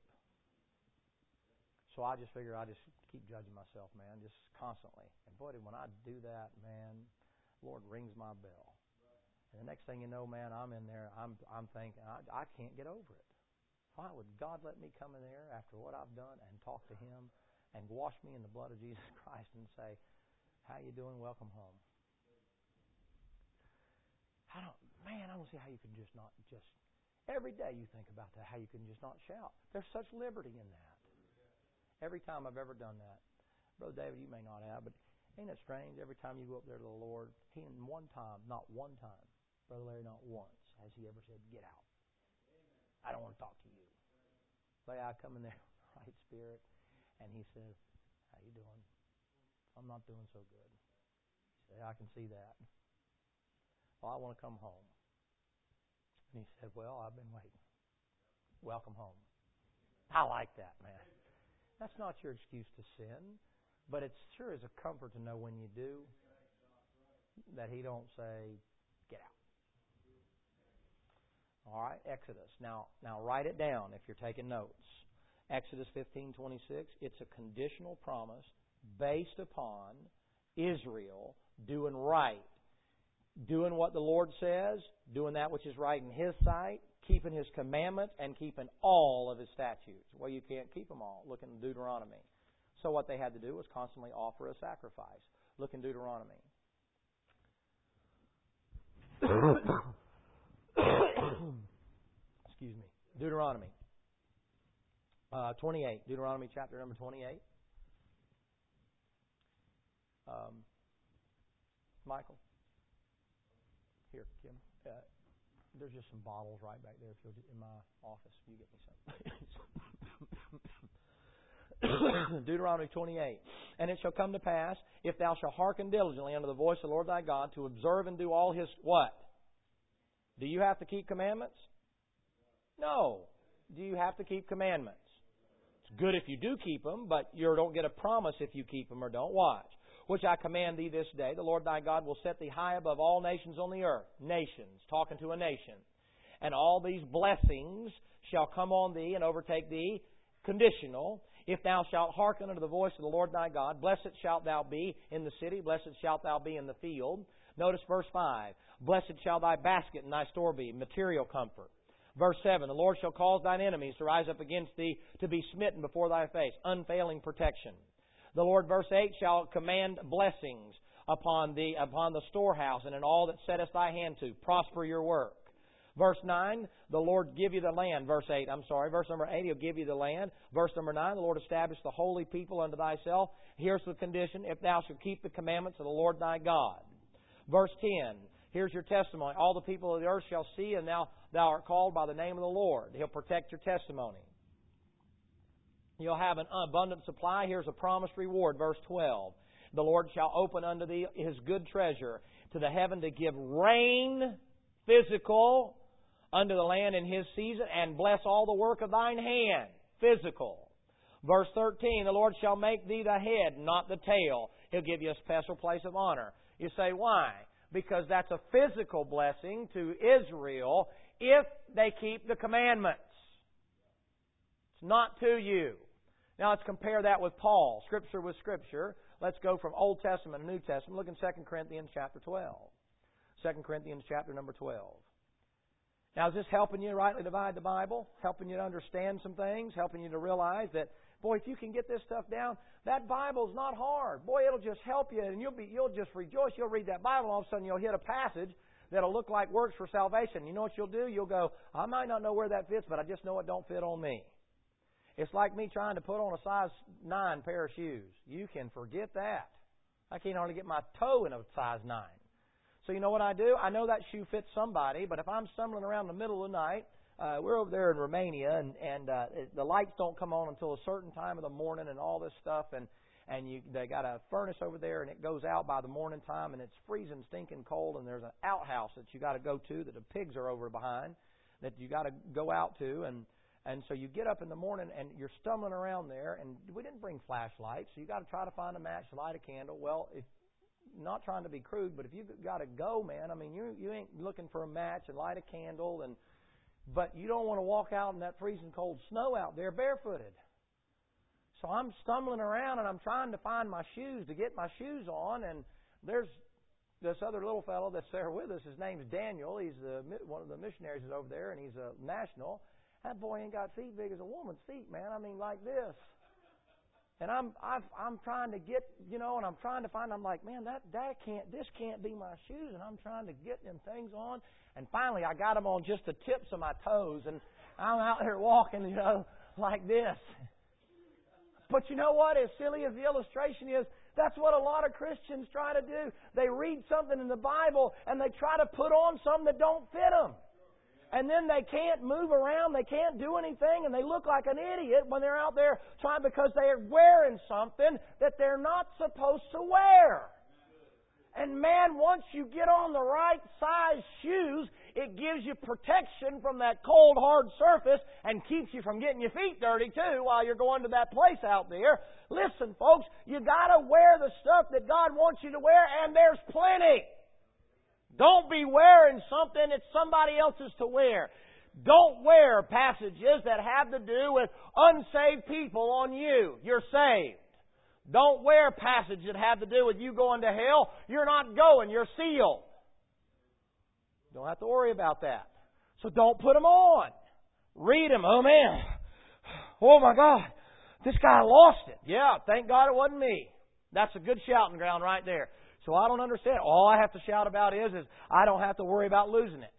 So I just figure I just keep judging myself, man, just constantly. And boy, when I do that, man, Lord rings my bell. And the next thing you know, man, I'm in there. I'm thinking, I can't get over it. Why would God let me come in there after what I've done and talk to Him and wash me in the blood of Jesus Christ and say, how you doing? Welcome home. I don't see how you can just not just, every day you think about that, how you can just not shout. There's such liberty in that. Every time I've ever done that. Brother David, you may not have, but ain't it strange? Every time you go up there to the Lord, He in one time, not one time, Brother Larry, not once, has He ever said, get out. I don't want to talk to you. But I come in there, right spirit, and He says, how you doing? I'm not doing so good. He said, I can see that. Well, I want to come home. And He said, well, I've been waiting. Welcome home. I like that, man. That's not your excuse to sin, but it sure is a comfort to know when you do that He don't say, get out. All right, Exodus. Now write it down if you're taking notes. Exodus 15:26. It's a conditional promise based upon Israel doing right, doing what the Lord says, doing that which is right in His sight, keeping His commandments, and keeping all of His statutes. Well, you can't keep them all. Look in Deuteronomy. So what they had to do was constantly offer a sacrifice. Look in Deuteronomy. Excuse me. Deuteronomy 28. Deuteronomy chapter number 28. Michael. Here, Kim. There's just some bottles right back there. If you'll in my office, you get me some. Deuteronomy 28. And it shall come to pass, if thou shalt hearken diligently unto the voice of the Lord thy God, to observe and do all His what? Do you have to keep commandments? No. Do you have to keep commandments? It's good if you do keep them, but you don't get a promise if you keep them or don't. Watch. Which I command thee this day, the Lord thy God will set thee high above all nations on the earth. Nations, talking to a nation. And all these blessings shall come on thee and overtake thee, conditional. If thou shalt hearken unto the voice of the Lord thy God, blessed shalt thou be in the city, blessed shalt thou be in the field. Notice verse 5. Blessed shall thy basket and thy store be, material comfort. Verse 7. The Lord shall cause thine enemies to rise up against thee, to be smitten before thy face. Unfailing protection. The Lord, verse 8, shall command blessings upon the storehouse and in all that settest thy hand to. Prosper your work. Verse 9, the Lord give you the land. Verse number 8, He'll give you the land. Verse number 9, the Lord establish the holy people unto thyself. Here's the condition, if thou shalt keep the commandments of the Lord thy God. Verse 10, here's your testimony. All the people of the earth shall see, and thou art called by the name of the Lord. He'll protect your testimony. You'll have an abundant supply. Here's a promised reward. Verse 12. The Lord shall open unto thee His good treasure to the heaven to give rain, physical, unto the land in His season, and bless all the work of thine hand, physical. Verse 13. The Lord shall make thee the head, not the tail. He'll give you a special place of honor. You say, why? Because that's a physical blessing to Israel if they keep the commandments. It's not to you. Now let's compare that with Paul. Scripture with Scripture. Let's go from Old Testament to New Testament. Look in 2 Corinthians chapter 12. 2 Corinthians chapter number 12. Now is this helping you rightly divide the Bible? Helping you to understand some things? Helping you to realize that, boy, if you can get this stuff down, that Bible's not hard. Boy, it'll just help you and you'll just rejoice. You'll read that Bible and all of a sudden you'll hit a passage that'll look like works for salvation. You know what you'll do? You'll go, I might not know where that fits, but I just know it don't fit on me. It's like me trying to put on a size 9 pair of shoes. You can forget that. I can't hardly get my toe in a size 9. So you know what I do? I know that shoe fits somebody, but if I'm stumbling around in the middle of the night, we're over there in Romania, and the lights don't come on until a certain time of the morning and all this stuff, and they got a furnace over there, and it goes out by the morning time, and it's freezing, stinking cold, and there's an outhouse that you got to go to that the pigs are over behind that you got to go out to, and so you get up in the morning, and you're stumbling around there, and we didn't bring flashlights, so you got to try to find a match, light a candle. Well, if not trying to be crude, but if you got to go, man, I mean, you ain't looking for a match and light a candle, but you don't want to walk out in that freezing cold snow out there barefooted. So I'm stumbling around, and I'm trying to find my shoes, to get my shoes on, and there's this other little fellow that's there with us. His name's Daniel. He's one of the missionaries is over there, and he's a national. That boy ain't got feet big as a woman's feet, man. I mean, like this. And I'm trying to get, and I'm trying to find. I'm like, man, this can't be my shoes, and I'm trying to get them things on. And finally, I got them on just the tips of my toes, and I'm out there walking, like this. But you know what? As silly as the illustration is, that's what a lot of Christians try to do. They read something in the Bible, and they try to put on something that don't fit them. And then they can't move around, they can't do anything, and they look like an idiot when they're out there trying because they're wearing something that they're not supposed to wear. And man, once you get on the right size shoes, it gives you protection from that cold, hard surface and keeps you from getting your feet dirty too while you're going to that place out there. Listen, folks, you got to wear the stuff that God wants you to wear, and there's plenty. Don't be wearing something that somebody else is to wear. Don't wear passages that have to do with unsaved people on you. You're saved. Don't wear passages that have to do with you going to hell. You're not going. You're sealed. Don't have to worry about that. So don't put them on. Read them. Oh, man. Oh, my God. This guy lost it. Yeah, thank God it wasn't me. That's a good shouting ground right there. So I don't understand. All I have to shout about is I don't have to worry about losing it.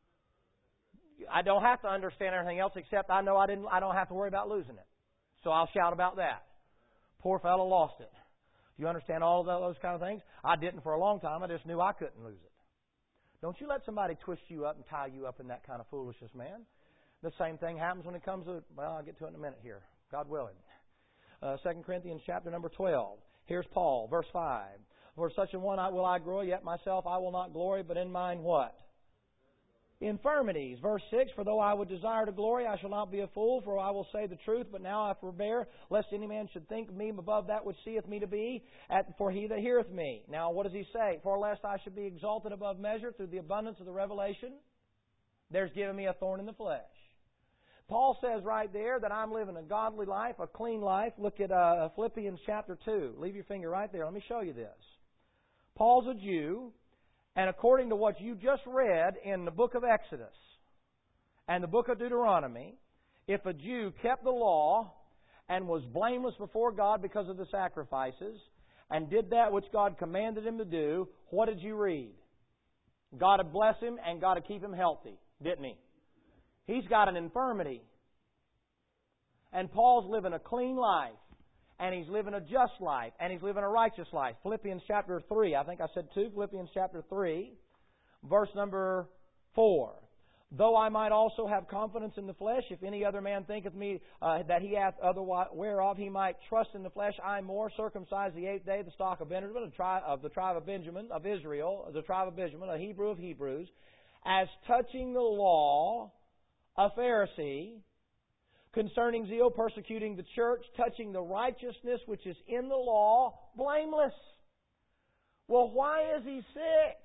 I don't have to understand anything else except I know I don't have to worry about losing it. So I'll shout about that. Poor fellow lost it. You understand all of those kind of things? I didn't for a long time. I just knew I couldn't lose it. Don't you let somebody twist you up and tie you up in that kind of foolishness, man. The same thing happens when it comes to, I'll get to it in a minute here, God willing. 2 Corinthians chapter number 12. Here's Paul, verse 5. For such a one will I glory, yet myself I will not glory, but in mine what? Infirmities. Verse 6, for though I would desire to glory, I shall not be a fool, for I will say the truth, but now I forbear, lest any man should think me above that which seeth me to be, for he that heareth me. Now what does he say? For lest I should be exalted above measure through the abundance of the revelation, there's given me a thorn in the flesh. Paul says right there that I'm living a godly life, a clean life. Look at Philippians chapter 2. Leave your finger right there. Let me show you this. Paul's a Jew, and according to what you just read in the book of Exodus and the book of Deuteronomy, if a Jew kept the law and was blameless before God because of the sacrifices and did that which God commanded him to do, what did you read? God would bless him and God would keep him healthy, didn't He? He's got an infirmity. And Paul's living a clean life. And he's living a just life. And he's living a righteous life. Philippians chapter 3. I think I said 2. Philippians chapter 3. Verse number 4. Though I might also have confidence in the flesh, if any other man thinketh me that he hath otherwise whereof he might trust in the flesh, I more circumcised the 8th day, the stock of Benjamin, of the tribe of Benjamin, of Israel, the tribe of Benjamin, a Hebrew of Hebrews, as touching the law, a Pharisee, concerning zeal, persecuting the church, touching the righteousness which is in the law, blameless. Well, why is he sick?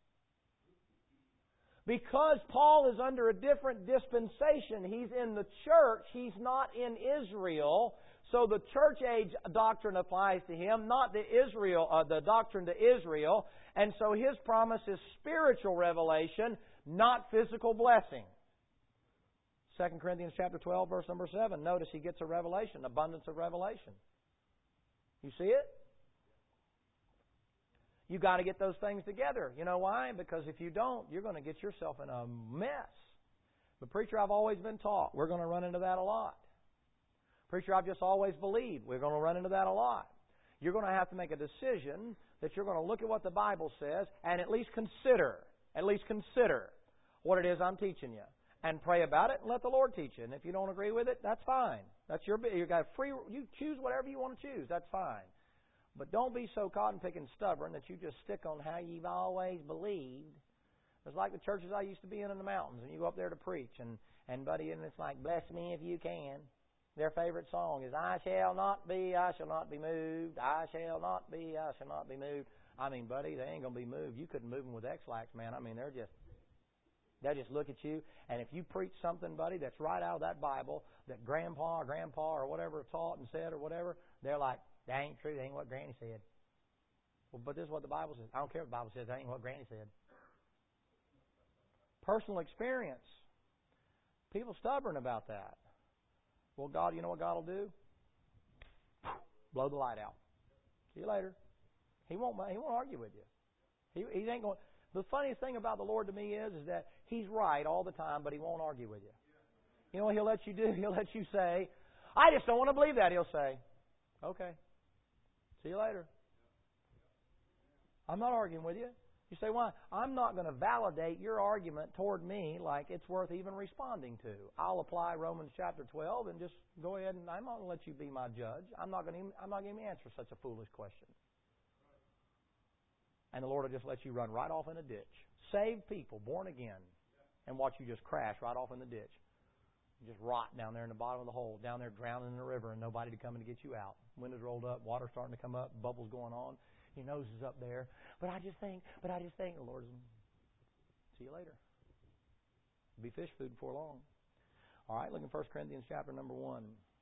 Because Paul is under a different dispensation. He's in the church. He's not in Israel. So the church age doctrine applies to him, not the doctrine to Israel. And so his promise is spiritual revelation, not physical blessing. 2 Corinthians chapter 12, verse number 7. Notice he gets a revelation, abundance of revelation. You see it? You've got to get those things together. You know why? Because if you don't, you're going to get yourself in a mess. But preacher, I've always been taught. We're going to run into that a lot. Preacher, I've just always believed. We're going to run into that a lot. You're going to have to make a decision that you're going to look at what the Bible says and at least consider what it is I'm teaching you. And pray about it and let the Lord teach you. And if you don't agree with it, that's fine. That's you got free. You choose whatever you want to choose. That's fine. But don't be so cotton-picking stubborn that you just stick on how you've always believed. It's like the churches I used to be in the mountains, and you go up there to preach, and buddy, and it's like, bless me if you can. Their favorite song is, I shall not be moved. I shall not be moved. I mean, buddy, they ain't going to be moved. You couldn't move them with X-Lax, man. I mean, they'll just look at you, and if you preach something, buddy, that's right out of that Bible that grandpa or whatever taught and said or whatever, they're like, that ain't true. That ain't what Granny said. Well, but this is what the Bible says. I don't care what the Bible says. That ain't what Granny said. Personal experience. People stubborn about that. Well, God, you know what God will do? Blow the light out. See you later. He won't argue with you. He ain't going. The funniest thing about the Lord to me is that He's right all the time, but He won't argue with you. You know what He'll let you do? He'll let you say, I just don't want to believe that. He'll say, okay. See you later. I'm not arguing with you. You say, why? I'm not going to validate your argument toward me like it's worth even responding to. I'll apply Romans chapter 12 and just go ahead and I'm not going to let you be my judge. I'm not going to answer such a foolish question. And the Lord will just let you run right off in a ditch. Saved people, born again, and watch you just crash right off in the ditch. You just rot down there in the bottom of the hole, down there drowning in the river and nobody to come in to get you out. Windows rolled up, water starting to come up, bubbles going on. Your nose is up there. But I just think. The Lord is, see you later. Be fish food before long. All right, look in 1 Corinthians chapter number 1.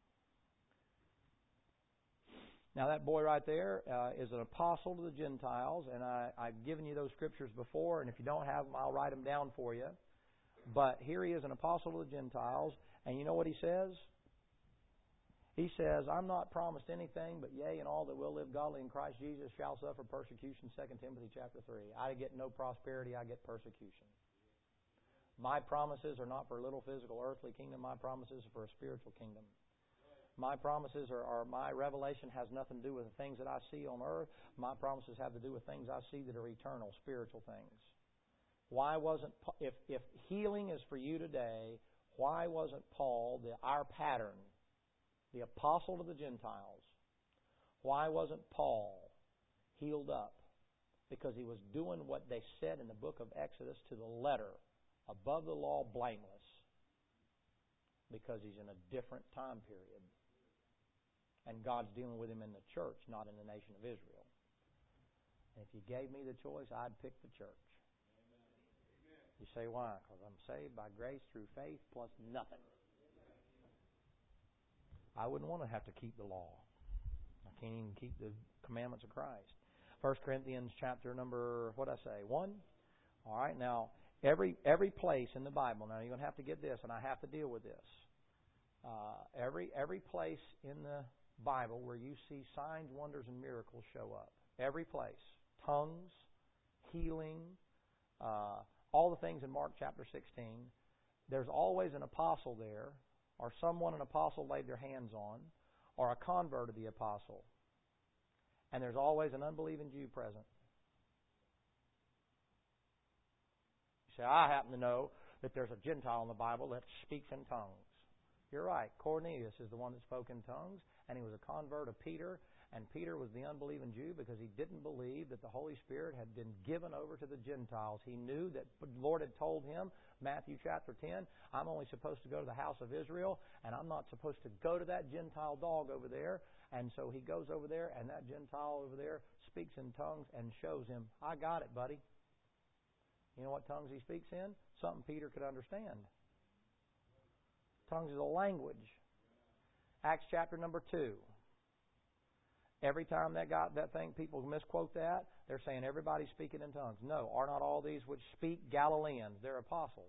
Now that boy right there is an apostle to the Gentiles, and I've given you those scriptures before, and if you don't have them, I'll write them down for you. But here he is, an apostle to the Gentiles, and you know what he says? He says, I'm not promised anything, but yea, and all that will live godly in Christ Jesus shall suffer persecution, 2 Timothy chapter 3. I get no prosperity, I get persecution. My promises are not for a little physical earthly kingdom, my promises are for a spiritual kingdom. My promises are my revelation has nothing to do with the things that I see on earth. My promises have to do with things I see that are eternal, spiritual things. Why wasn't, if healing is for you today, why wasn't Paul, our pattern, the apostle to the Gentiles, why wasn't Paul healed up? Because he was doing what they said in the book of Exodus to the letter, above the law, blameless. Because he's in a different time period. And God's dealing with him in the church, not in the nation of Israel. And if you gave me the choice, I'd pick the church. Amen. You say, why? Because I'm saved by grace through faith plus nothing. I wouldn't want to have to keep the law. I can't even keep the commandments of Christ. 1 Corinthians chapter number, 1? All right, now, every place in the Bible, now you're going to have to get this, and I have to deal with this. Every place in the Bible where you see signs, wonders, and miracles show up. Every place. Tongues, healing, all the things in Mark chapter 16. There's always an apostle there, or someone an apostle laid their hands on, or a convert of the apostle. And there's always an unbelieving Jew present. You say, I happen to know that there's a Gentile in the Bible that speaks in tongues. You're right. Cornelius is the one that spoke in tongues, and he was a convert of Peter. And Peter was the unbelieving Jew because he didn't believe that the Holy Spirit had been given over to the Gentiles. He knew that the Lord had told him, Matthew chapter 10, I'm only supposed to go to the house of Israel, and I'm not supposed to go to that Gentile dog over there. And so he goes over there, and that Gentile over there speaks in tongues and shows him, I got it, buddy. You know what tongues he speaks in? Something Peter could understand. Tongues is a language. Acts chapter number 2. Every time that thing, people misquote that, they're saying everybody's speaking in tongues. No, are not all these which speak Galileans? They're apostles.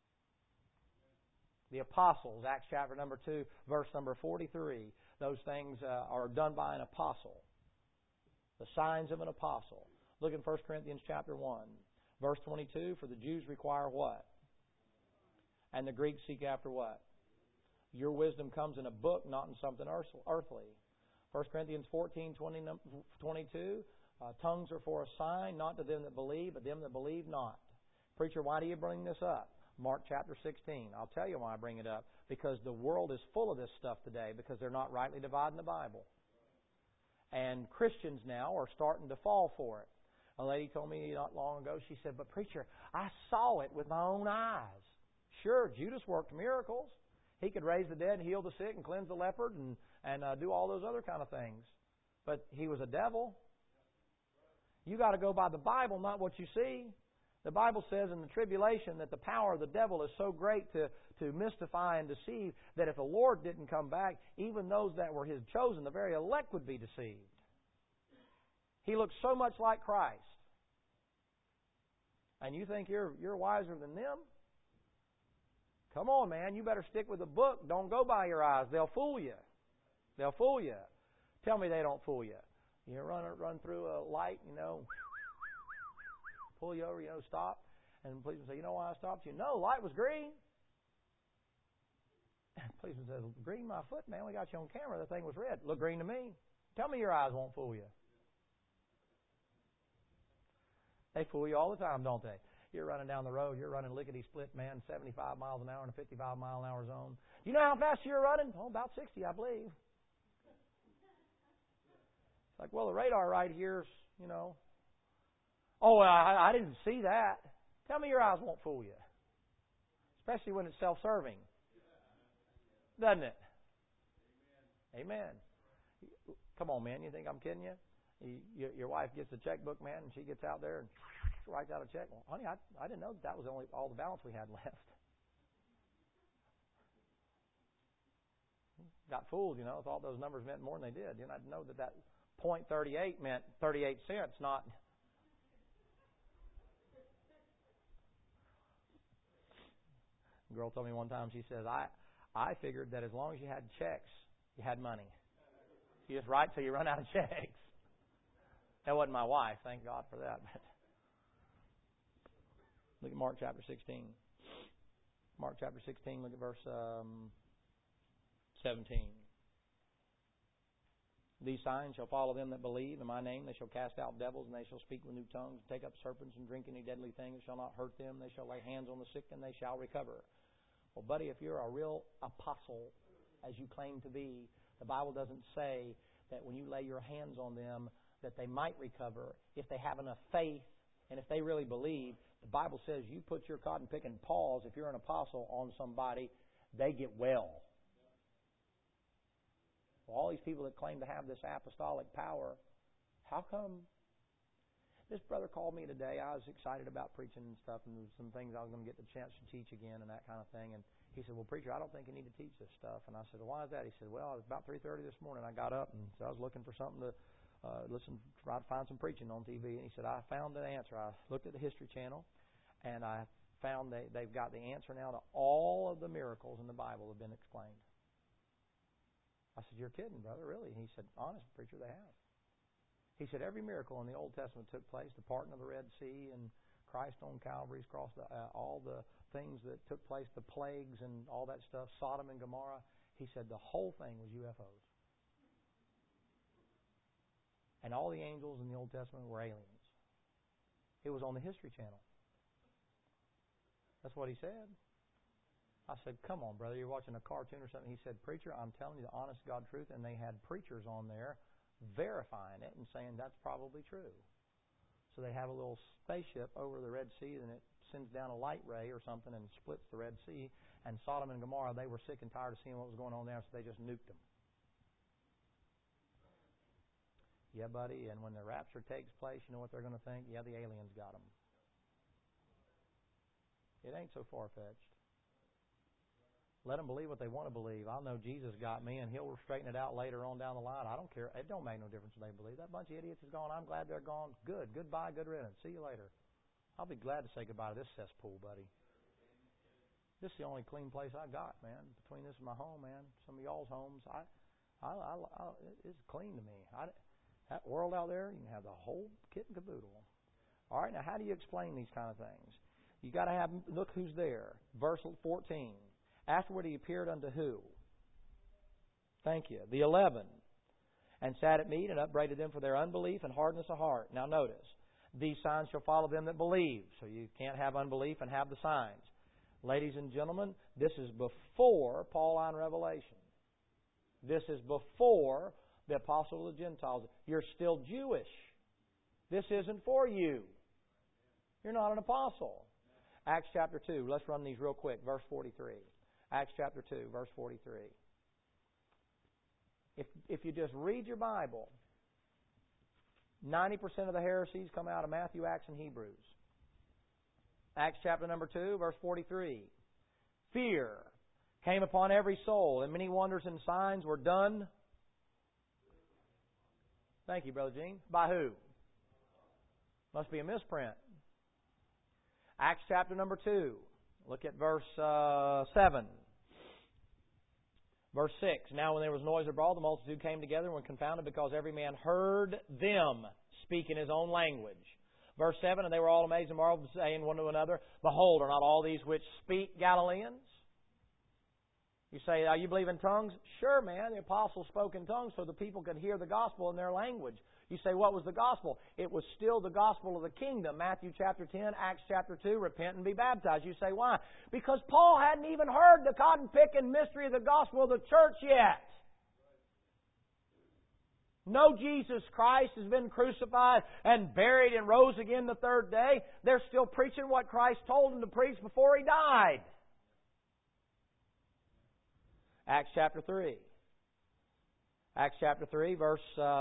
The apostles, Acts chapter number 2, verse number 43. Those things are done by an apostle. The signs of an apostle. Look in 1 Corinthians chapter 1. Verse 22, for the Jews require what? And the Greeks seek after what? Your wisdom comes in a book, not in something earthly. 1 Corinthians 14, 22, tongues are for a sign, not to them that believe, but them that believe not. Preacher, why do you bring this up? Mark chapter 16. I'll tell you why I bring it up. Because the world is full of this stuff today because they're not rightly dividing the Bible. And Christians now are starting to fall for it. A lady told me not long ago, she said, but preacher, I saw it with my own eyes. Sure, Judas worked miracles. He could raise the dead, heal the sick, and cleanse the leopard, and do all those other kind of things. But he was a devil. You got to go by the Bible, not what you see. The Bible says in the tribulation that the power of the devil is so great to mystify and deceive that if the Lord didn't come back, even those that were His chosen, the very elect, would be deceived. He looks so much like Christ. And you think you're wiser than them? Come on, man. You better stick with the book. Don't go by your eyes. They'll fool you. They'll fool you. Tell me they don't fool you. You run through a light, pull you over, stop. And the policeman say, you know why I stopped you? No, light was green. And the policeman says, green my foot, man. We got you on camera. The thing was red. Look green to me. Tell me your eyes won't fool you. They fool you all the time, don't they? You're running down the road. You're running lickety-split, man, 75 miles an hour in a 55-mile-an-hour zone. You know how fast you're running? Oh, about 60, I believe. It's like, well, the radar right here's, Oh, I didn't see that. Tell me your eyes won't fool you. Especially when it's self-serving. Doesn't it? Amen. Come on, man. You think I'm kidding you? Your wife gets the checkbook, man, and she gets out there and writes out a check. Well, honey, I didn't know that was all the balance we had left. Got fooled, thought those numbers meant more than they did. I didn't know that .38 meant 38 cents, not... A girl told me one time, she says, I figured that as long as you had checks, you had money. You just write till you run out of checks. That wasn't my wife, thank God for that. But look at Mark chapter 16. Mark chapter 16, look at verse 17. These signs shall follow them that believe. In my name they shall cast out devils, and they shall speak with new tongues, take up serpents, and drink any deadly thing. It shall not hurt them. They shall lay hands on the sick, and they shall recover. Well, buddy, if you're a real apostle, as you claim to be, the Bible doesn't say that when you lay your hands on them that they might recover if they have enough faith and if they really believe. The Bible says you put your cotton-picking paws, if you're an apostle, on somebody, they get well. Well, all these people that claim to have this apostolic power, how come? This brother called me today. I was excited about preaching and stuff, and some things I was going to get the chance to teach again and that kind of thing. And he said, well, preacher, I don't think you need to teach this stuff. And I said, well, why is that? He said, well, it was about 3:30 this morning. I got up, and so I was looking for something to try to find some preaching on TV. And he said, I found the answer. I looked at the History Channel, and I found they've got the answer now to all of the miracles in the Bible have been explained. I said, you're kidding, brother, really? And he said, honest, preacher, they have. He said every miracle in the Old Testament took place, the parting of the Red Sea and Christ on Calvary's cross, all the things that took place, the plagues and all that stuff, Sodom and Gomorrah. He said the whole thing was UFOs. And all the angels in the Old Testament were aliens. It was on the History Channel. That's what he said. I said, come on, brother, you're watching a cartoon or something. He said, preacher, I'm telling you the honest God truth, and they had preachers on there verifying it and saying that's probably true. So they have a little spaceship over the Red Sea, and it sends down a light ray or something and splits the Red Sea. And Sodom and Gomorrah, they were sick and tired of seeing what was going on there, so they just nuked them. Yeah, buddy, and when the rapture takes place, you know what they're going to think? Yeah, the aliens got them. It ain't so far-fetched. Let them believe what they want to believe. I'll know Jesus got me, and He'll straighten it out later on down the line. I don't care. It don't make no difference what they believe. That bunch of idiots is gone. I'm glad they're gone. Good. Goodbye. Good riddance. See you later. I'll be glad to say goodbye to this cesspool, buddy. This is the only clean place I got, man. Between this and my home, man. Some of y'all's homes, it's clean to me. That world out there, you can have the whole kit and caboodle. All right, now how do you explain these kind of things? You got to look who's there. Verse 14. Afterward he appeared unto who? Thank you. The 11. And sat at meat and upbraided them for their unbelief and hardness of heart. Now notice, these signs shall follow them that believe. So you can't have unbelief and have the signs. Ladies and gentlemen, this is before Pauline revelation. This is before the apostle of the Gentiles. You're still Jewish. This isn't for you. You're not an apostle. Acts chapter 2. Let's run these real quick. Verse 43. Acts chapter 2, verse 43. If you just read your Bible, 90% of the heresies come out of Matthew, Acts, and Hebrews. Acts chapter number 2, verse 43. Fear came upon every soul, and many wonders and signs were done. Thank you, Brother Gene. By who? Must be a misprint. Acts chapter number 2. Look at verse 7. Verse 6. Now when there was noise abroad, the multitude came together and were confounded because every man heard them speak in his own language. Verse 7. And they were all amazed and marveled, saying one to another, Behold, are not all these which speak Galileans? You say, you believe in tongues? Sure, man. The apostles spoke in tongues so the people could hear the gospel in their language. You say, what was the gospel? It was still the gospel of the kingdom. Matthew chapter 10, Acts chapter 2, repent and be baptized. You say, why? Because Paul hadn't even heard the cotton-picking mystery of the gospel of the church yet. No, Jesus Christ has been crucified and buried and rose again the third day. They're still preaching what Christ told them to preach before He died. Acts chapter 3. Acts chapter 3, verse,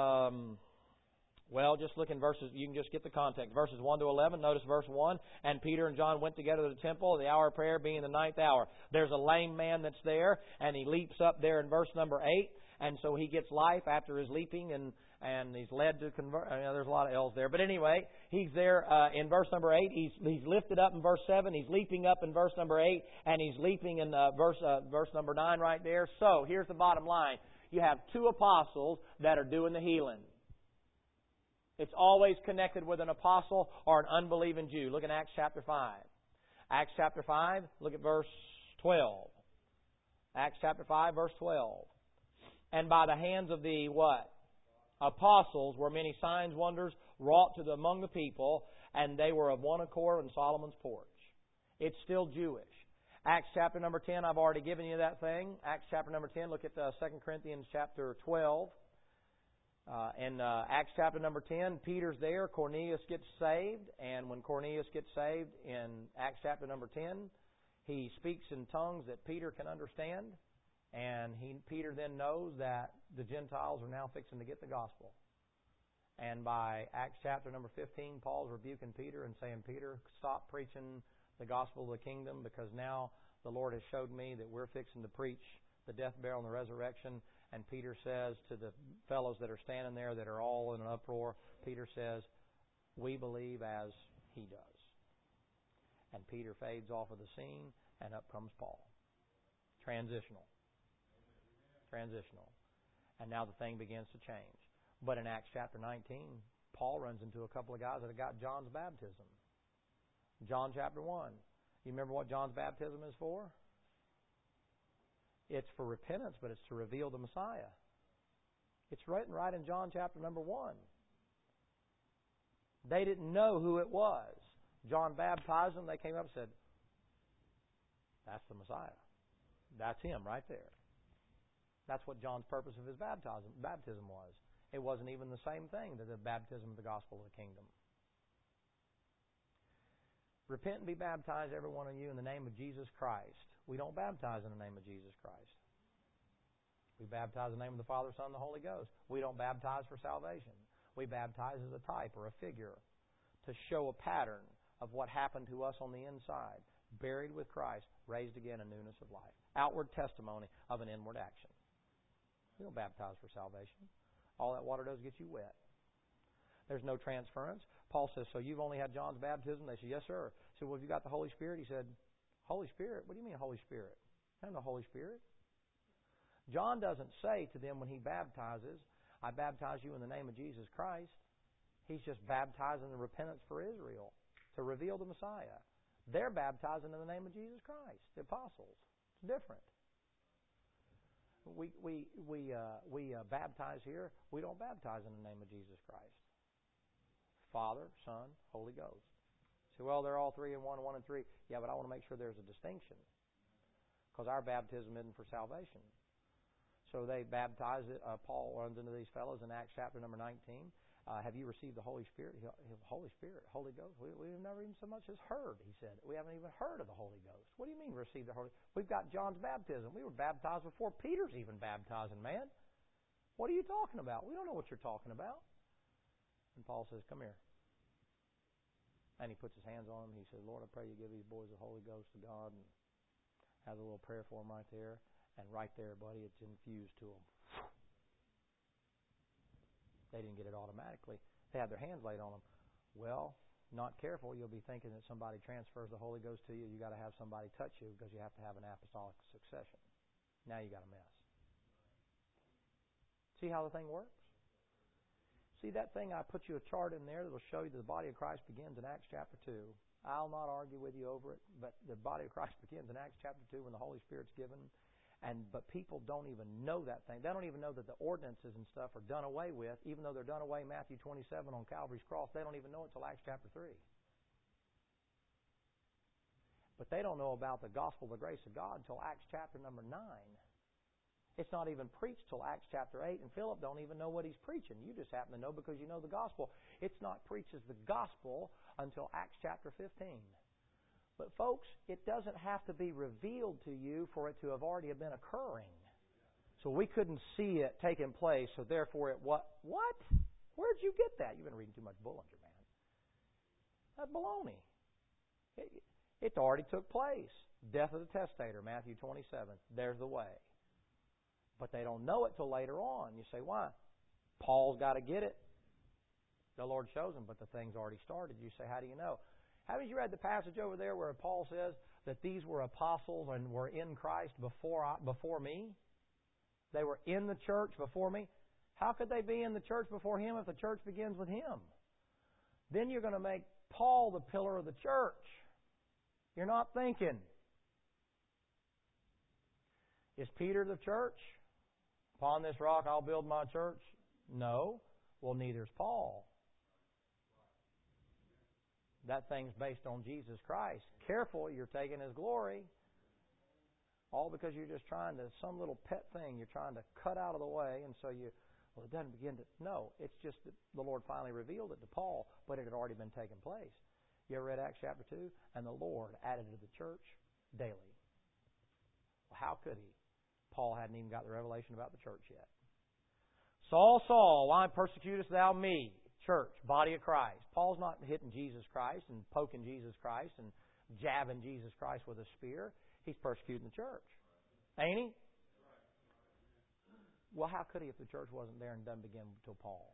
just look in verses, you can just get the context. Verses 1 to 11, notice verse 1. And Peter and John went together to the temple, the hour of prayer being the 9th hour. There's a lame man that's there, and he leaps up there in verse number 8. And so he gets life after his leaping, and he's led to convert. There's a lot of L's there. But anyway, he's there in verse number 8. He's lifted up in verse 7. He's leaping up in verse number 8. And he's leaping in verse number 9 right there. So here's the bottom line. You have two apostles that are doing the healing. It's always connected with an apostle or an unbelieving Jew. Look at Acts chapter 5. Acts chapter 5, look at verse 12. Acts chapter 5, verse 12. And by the hands of the what? Apostles were many signs, wonders wrought among the people, and they were of one accord in Solomon's porch. It's still Jewish. Acts chapter number 10, I've already given you that thing. Acts chapter number 10, look at 2 Corinthians chapter 12. In Acts chapter number 10, Peter's there. Cornelius gets saved. And when Cornelius gets saved in Acts chapter number 10, he speaks in tongues that Peter can understand. And Peter then knows that the Gentiles are now fixing to get the gospel. And by Acts chapter number 15, Paul's rebuking Peter and saying, Peter, stop preaching the gospel of the kingdom, because now the Lord has showed me that we're fixing to preach the death, burial, and the resurrection. And Peter says to the fellows that are standing there that are all in an uproar, Peter says, we believe as he does. And Peter fades off of the scene, and up comes Paul. Transitional. And now the thing begins to change. But in Acts chapter 19, Paul runs into a couple of guys that have got John's baptism. John chapter 1. You remember what John's baptism is for? It's for repentance, but it's to reveal the Messiah. It's written right in John chapter number 1. They didn't know who it was. John baptized them. They came up and said, that's the Messiah. That's him right there. That's what John's purpose of his baptism was. It wasn't even the same thing that the baptism of the gospel of the kingdom. Repent and be baptized, every one of you, in the name of Jesus Christ. We don't baptize in the name of Jesus Christ. We baptize in the name of the Father, Son, and the Holy Ghost. We don't baptize for salvation. We baptize as a type or a figure to show a pattern of what happened to us on the inside. Buried with Christ, raised again in newness of life. Outward testimony of an inward action. We don't baptize for salvation. All that water does is get you wet. There's no transference. Paul says, so you've only had John's baptism? They said, yes, sir. He said, well, have you got the Holy Spirit? He said, Holy Spirit? What do you mean Holy Spirit? I have no Holy Spirit. John doesn't say to them when he baptizes, I baptize you in the name of Jesus Christ. He's just baptizing the repentance for Israel to reveal the Messiah. They're baptizing in the name of Jesus Christ, the apostles. It's different. We baptize here. We don't baptize in the name of Jesus Christ. Father, Son, Holy Ghost. So, well, they're all three in one, one and three. Yeah, but I want to make sure there's a distinction, because our baptism isn't for salvation. So they baptize it. Paul runs into these fellows in Acts chapter number 19. Have you received the Holy Spirit? Holy Spirit, Holy Ghost. We've never even so much as heard, he said. We haven't even heard of the Holy Ghost. What do you mean receive the Holy Ghost? We've got John's baptism. We were baptized before Peter's even baptizing, man. What are you talking about? We don't know what you're talking about. And Paul says, come here. And he puts his hands on them. He says, Lord, I pray you give these boys the Holy Ghost of God. And has a little prayer for them right there. And right there, buddy, it's infused to them. They didn't get it automatically. They had their hands laid on them. Well, not careful, you'll be thinking that somebody transfers the Holy Ghost to you. You got to have somebody touch you because you have to have an apostolic succession. Now you got a mess. See how the thing works? See that thing? I put you a chart in there that will show you that the body of Christ begins in Acts chapter 2. I'll not argue with you over it, but the body of Christ begins in Acts chapter 2 when the Holy Spirit's given. But people don't even know that thing. They don't even know that the ordinances and stuff are done away with, even though they're done away in Matthew 27 on Calvary's cross. They don't even know it until Acts chapter 3. But they don't know about the gospel of the grace of God until Acts chapter number 9. It's not even preached till Acts chapter 8, and Philip don't even know what he's preaching. You just happen to know because you know the gospel. It's not preached as the gospel until Acts chapter 15. But folks, it doesn't have to be revealed to you for it to have already been occurring. So we couldn't see it taking place, so therefore it what? What? Where'd you get that? You've been reading too much Bullinger, man. That's baloney. It already took place. Death of the testator, Matthew 27. There's the way. But they don't know it till later on. You say, why? Paul's got to get it. The Lord shows him, but the thing's already started. You say, how do you know? Haven't you read the passage over there where Paul says that these were apostles and were in Christ before me? They were in the church before me. How could they be in the church before him if the church begins with him? Then you're going to make Paul the pillar of the church. You're not thinking. Is Peter the church? Upon this rock I'll build my church? No. Well, neither is Paul. That thing's based on Jesus Christ. Careful, you're taking His glory. All because you're just trying to, some little pet thing you're trying to cut out of the way, and so it doesn't begin to, no, it's just that the Lord finally revealed it to Paul, but it had already been taking place. You ever read Acts chapter 2? And the Lord added to the church daily. Well, how could He? Paul hadn't even got the revelation about the church yet. Saul, Saul, why persecutest thou me? Church, body of Christ. Paul's not hitting Jesus Christ and poking Jesus Christ and jabbing Jesus Christ with a spear. He's persecuting the church. Ain't he? Well, how could he if the church wasn't there and doesn't begin until Paul?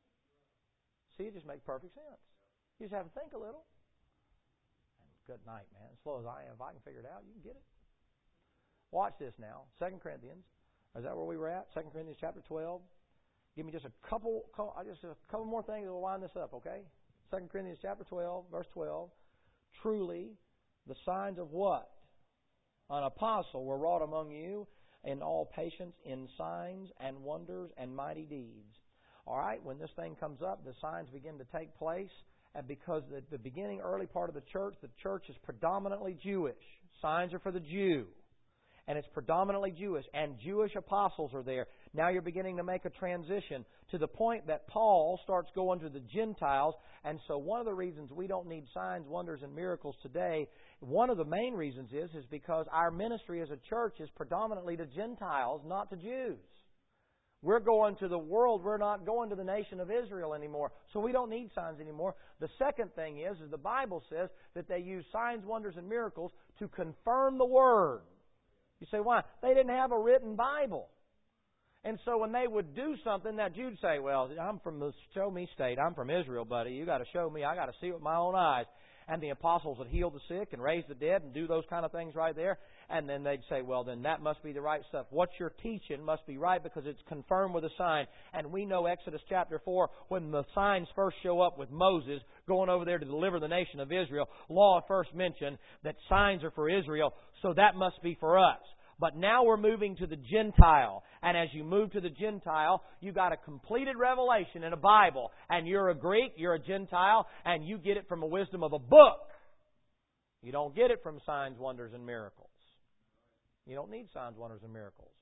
See, it just makes perfect sense. You just have to think a little. And good night, man. As slow as I am, if I can figure it out, you can get it. Watch this now. 2 Corinthians. Is that where we were at? 2 Corinthians chapter 12. Give me just a couple more things that will line this up, okay? 2 Corinthians chapter 12, verse 12. Truly, the signs of what? An apostle were wrought among you in all patience, in signs and wonders and mighty deeds. All right, when this thing comes up, the signs begin to take place. And because the beginning, early part of the church is predominantly Jewish. Signs are for the Jew. And it's predominantly Jewish, and Jewish apostles are there. Now you're beginning to make a transition to the point that Paul starts going to the Gentiles, and so one of the reasons we don't need signs, wonders, and miracles today, one of the main reasons is because our ministry as a church is predominantly to Gentiles, not to Jews. We're going to the world. We're not going to the nation of Israel anymore. So we don't need signs anymore. The second thing is the Bible says that they use signs, wonders, and miracles to confirm the Word. You say, why? They didn't have a written Bible. And so when they would do something, that You'd say, well, I'm from the show me state. I'm from Israel, buddy. You got to show me. I got to see it with my own eyes. And the apostles would heal the sick and raise the dead and do those kind of things right there. And then they'd say, well, then that must be the right stuff. What you're teaching must be right because it's confirmed with a sign. And we know Exodus chapter 4, when the signs first show up with Moses going over there to deliver the nation of Israel, law first mentioned that signs are for Israel, so that must be for us. But now we're moving to the Gentile. And as you move to the Gentile, you got a completed revelation in a Bible. And you're a Greek, you're a Gentile, and you get it from the wisdom of a book. You don't get it from signs, wonders, and miracles. You don't need signs, wonders, and miracles.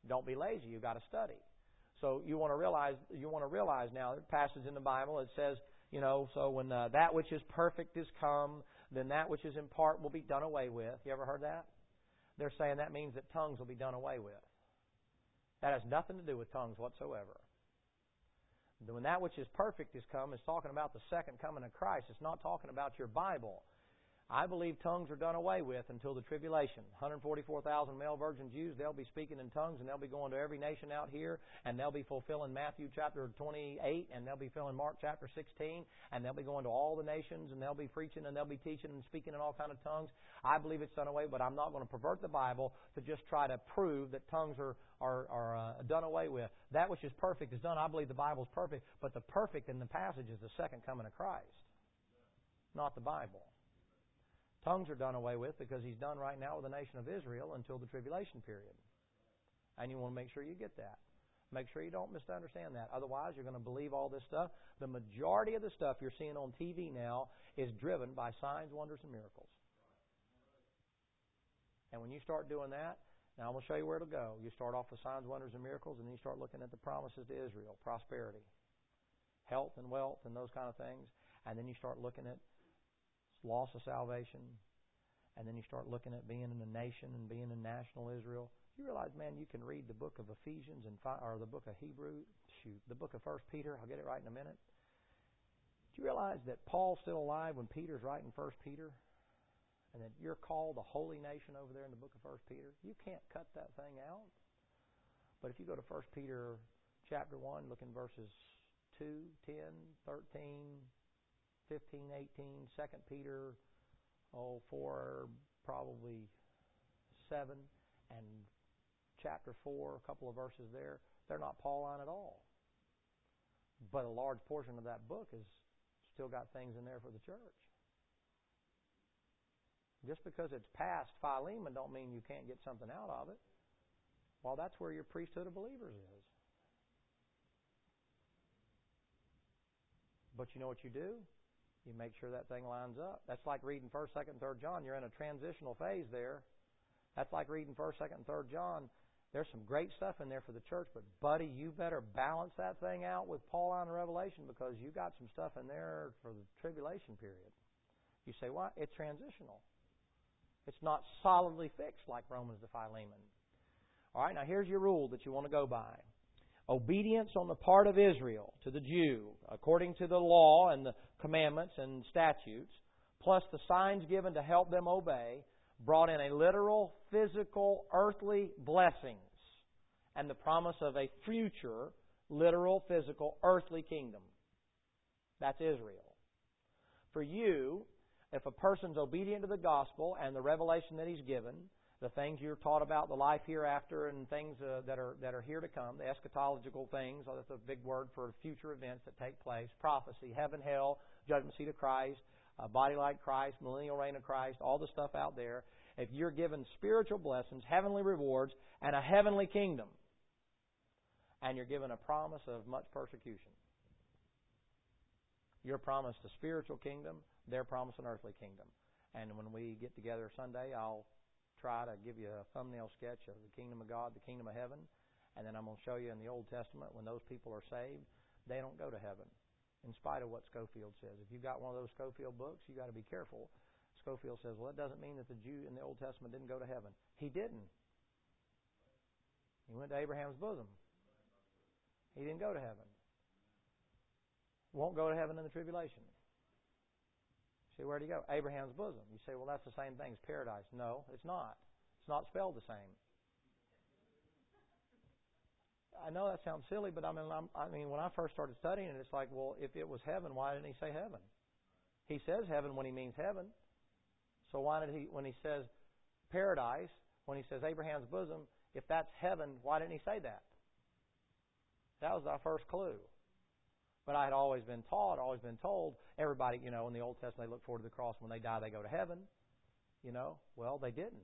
Don't be lazy. You've got to study. So you want to realize now, the passage in the Bible, it says, so when that which is perfect is come, then that which is in part will be done away with. You ever heard that? They're saying that means that tongues will be done away with. That has nothing to do with tongues whatsoever. When that which is perfect is come, it's talking about the second coming of Christ. It's not talking about your Bible. I believe tongues are done away with until the tribulation. 144,000 male virgin Jews, they'll be speaking in tongues, and they'll be going to every nation out here, and they'll be fulfilling Matthew chapter 28, and they'll be fulfilling Mark chapter 16, and they'll be going to all the nations, and they'll be preaching, and they'll be teaching and speaking in all kinds of tongues. I believe it's done away, but I'm not going to pervert the Bible to just try to prove that tongues are done away with. That which is perfect is done. I believe the Bible's perfect, but the perfect in the passage is the second coming of Christ, not the Bible. Tongues are done away with because He's done right now with the nation of Israel until the tribulation period. And you want to make sure you get that. Make sure you don't misunderstand that. Otherwise, you're going to believe all this stuff. The majority of the stuff you're seeing on TV now is driven by signs, wonders, and miracles. And when you start doing that, now I'm going to show you where it'll go. You start off with signs, wonders, and miracles, and then you start looking at the promises to Israel, prosperity, health and wealth, and those kind of things. And then you start looking at loss of salvation, and then you start looking at being in a nation and being in national Israel. You realize, man, you can read the book of Ephesians or the book of the book of 1 Peter. I'll get it right in a minute. Do you realize that Paul's still alive when Peter's writing 1 Peter? And that you're called a holy nation over there in the book of 1 Peter? You can't cut that thing out. But if you go to 1 Peter chapter 1, look in verses 2, 10, 13, 15, 18, 2 Peter 4, probably 7, and chapter 4, a couple of verses there, they're not Pauline at all. But a large portion of that book has still got things in there for the church. Just because it's past Philemon don't mean you can't get something out of it. Well, that's where your priesthood of believers is. But you know what you do? You make sure that thing lines up. That's like reading 1st, 2nd, and 3rd John. You're in a transitional phase there. That's like reading 1st, 2nd, and 3rd John. There's some great stuff in there for the church, but buddy, you better balance that thing out with Pauline and Revelation because you got some stuff in there for the tribulation period. You say, why? It's transitional. It's not solidly fixed like Romans to Philemon. All right, now here's your rule that you want to go by. Obedience on the part of Israel to the Jew, according to the law and the commandments and statutes, plus the signs given to help them obey, brought in a literal, physical, earthly blessings and the promise of a future, literal, physical, earthly kingdom. That's Israel. For you, if a person's obedient to the gospel and the revelation that he's given, the things you're taught about, the life hereafter and things that are here to come, the eschatological things, that's a big word for future events that take place, prophecy, heaven, hell, judgment seat of Christ, a body like Christ, millennial reign of Christ, all the stuff out there. If you're given spiritual blessings, heavenly rewards, and a heavenly kingdom, and you're given a promise of much persecution, you're promised a spiritual kingdom, they're promised an earthly kingdom. And when we get together Sunday, I'll try to give you a thumbnail sketch of the kingdom of God, the kingdom of heaven, and then I'm going to show you in the Old Testament when those people are saved, they don't go to heaven, in spite of what Scofield says. If you've got one of those Scofield books, you've got to be careful. Scofield says, well, that doesn't mean that the Jew in the Old Testament didn't go to heaven. He didn't. He went to Abraham's bosom. He didn't go to heaven. Won't go to heaven in the tribulation. See, where did he go? Abraham's bosom. You say, well, that's the same thing as paradise. No, it's not. It's not spelled the same. I know that sounds silly, but I mean, when I first started studying it, it's like, well, if it was heaven, why didn't he say heaven? He says heaven when he means heaven. So why did he, when he says paradise, when he says Abraham's bosom, if that's heaven, why didn't he say that? That was our first clue. But I had always been taught, always been told, everybody, in the Old Testament, they look forward to the cross. When they die, they go to heaven. Well, they didn't.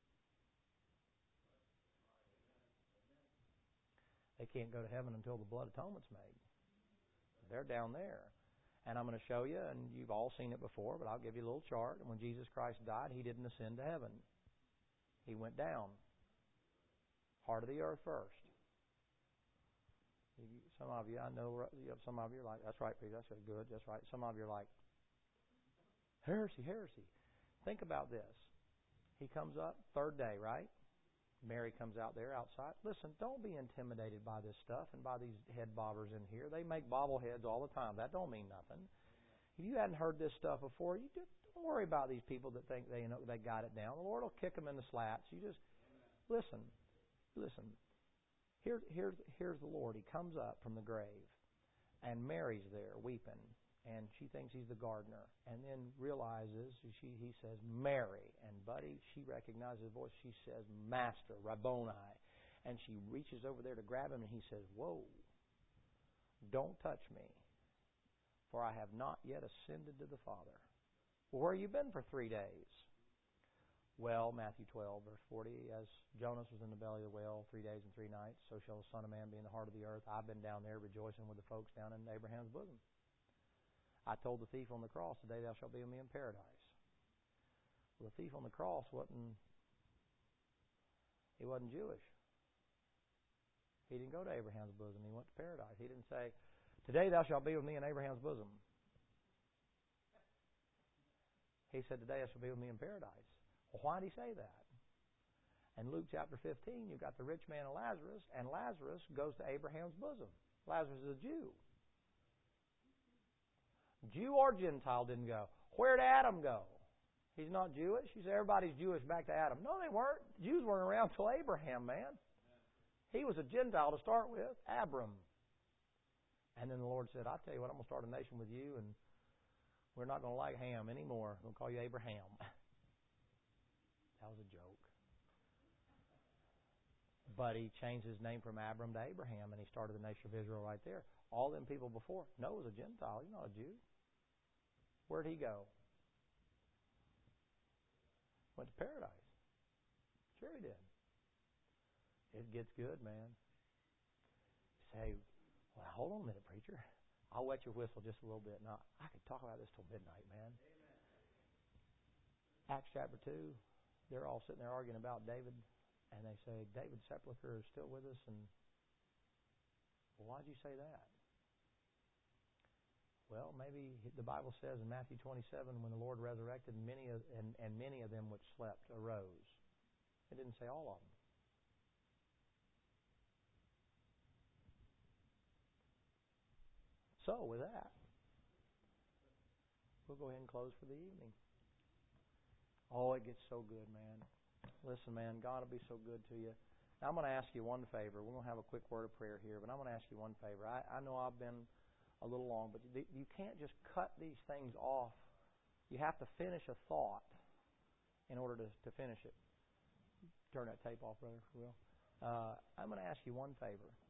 They can't go to heaven until the blood atonement's made. They're down there. And I'm going to show you, and you've all seen it before, but I'll give you a little chart. And when Jesus Christ died, He didn't ascend to heaven. He went down. Heart of the earth first. Some of you, I know, some of you are like, that's right, Peter, that's good, that's right. Some of you are like, heresy, heresy. Think about this. He comes up, third day, right? Mary comes out there outside. Listen, don't be intimidated by this stuff and by these head bobbers in here. They make bobbleheads all the time. That don't mean nothing. If you hadn't heard this stuff before, you just don't worry about these people that think they got it down. The Lord will kick them in the slats. You just listen. Here's the Lord. He comes up from the grave, and Mary's there weeping, and she thinks he's the gardener, and then realizes he says Mary, and buddy, she recognizes his voice. She says Master, Rabboni, and she reaches over there to grab him, and he says, "Whoa, don't touch me, for I have not yet ascended to the Father." Well, where have you been for 3 days? Well, Matthew 12, verse 40, as Jonas was in the belly of the whale 3 days and 3 nights, so shall the Son of Man be in the heart of the earth. I've been down there rejoicing with the folks down in Abraham's bosom. I told the thief on the cross, today thou shalt be with me in paradise. Well, the thief on the cross wasn't Jewish. He didn't go to Abraham's bosom. He went to paradise. He didn't say, today thou shalt be with me in Abraham's bosom. He said, today thou shalt be with me in paradise. Well, why did he say that? In Luke chapter 15, you've got the rich man and Lazarus goes to Abraham's bosom. Lazarus is a Jew. Jew or Gentile didn't go. Where did Adam go? He's not Jewish. He said everybody's Jewish back to Adam. No, they weren't. Jews weren't around till Abraham, man. He was a Gentile to start with, Abram. And then the Lord said, I'll tell you what, I'm going to start a nation with you, and we're not going to like Ham anymore. I'm going to call you Abraham. That was a joke. But he changed his name from Abram to Abraham, and he started the nation of Israel right there. All them people before. Noah was a Gentile. He's not a Jew. Where'd he go? Went to paradise. Sure he did. It gets good, man. Say, well, hold on a minute, preacher. I'll wet your whistle just a little bit. Now, I could talk about this till midnight, man. Amen. Acts chapter 2. They're all sitting there arguing about David, and they say, David's sepulcher is still with us. And well, why'd you say that? Well, maybe the Bible says in Matthew 27, when the Lord resurrected, many of them which slept arose. It didn't say all of them. So, with that, we'll go ahead and close for the evening. Oh, it gets so good, man. Listen, man, God will be so good to you. Now, I'm going to ask you one favor. We're going to have a quick word of prayer here, but I'm going to ask you one favor. I know I've been a little long, but you can't just cut these things off. You have to finish a thought in order to finish it. Turn that tape off, brother, if you will. I'm going to ask you one favor.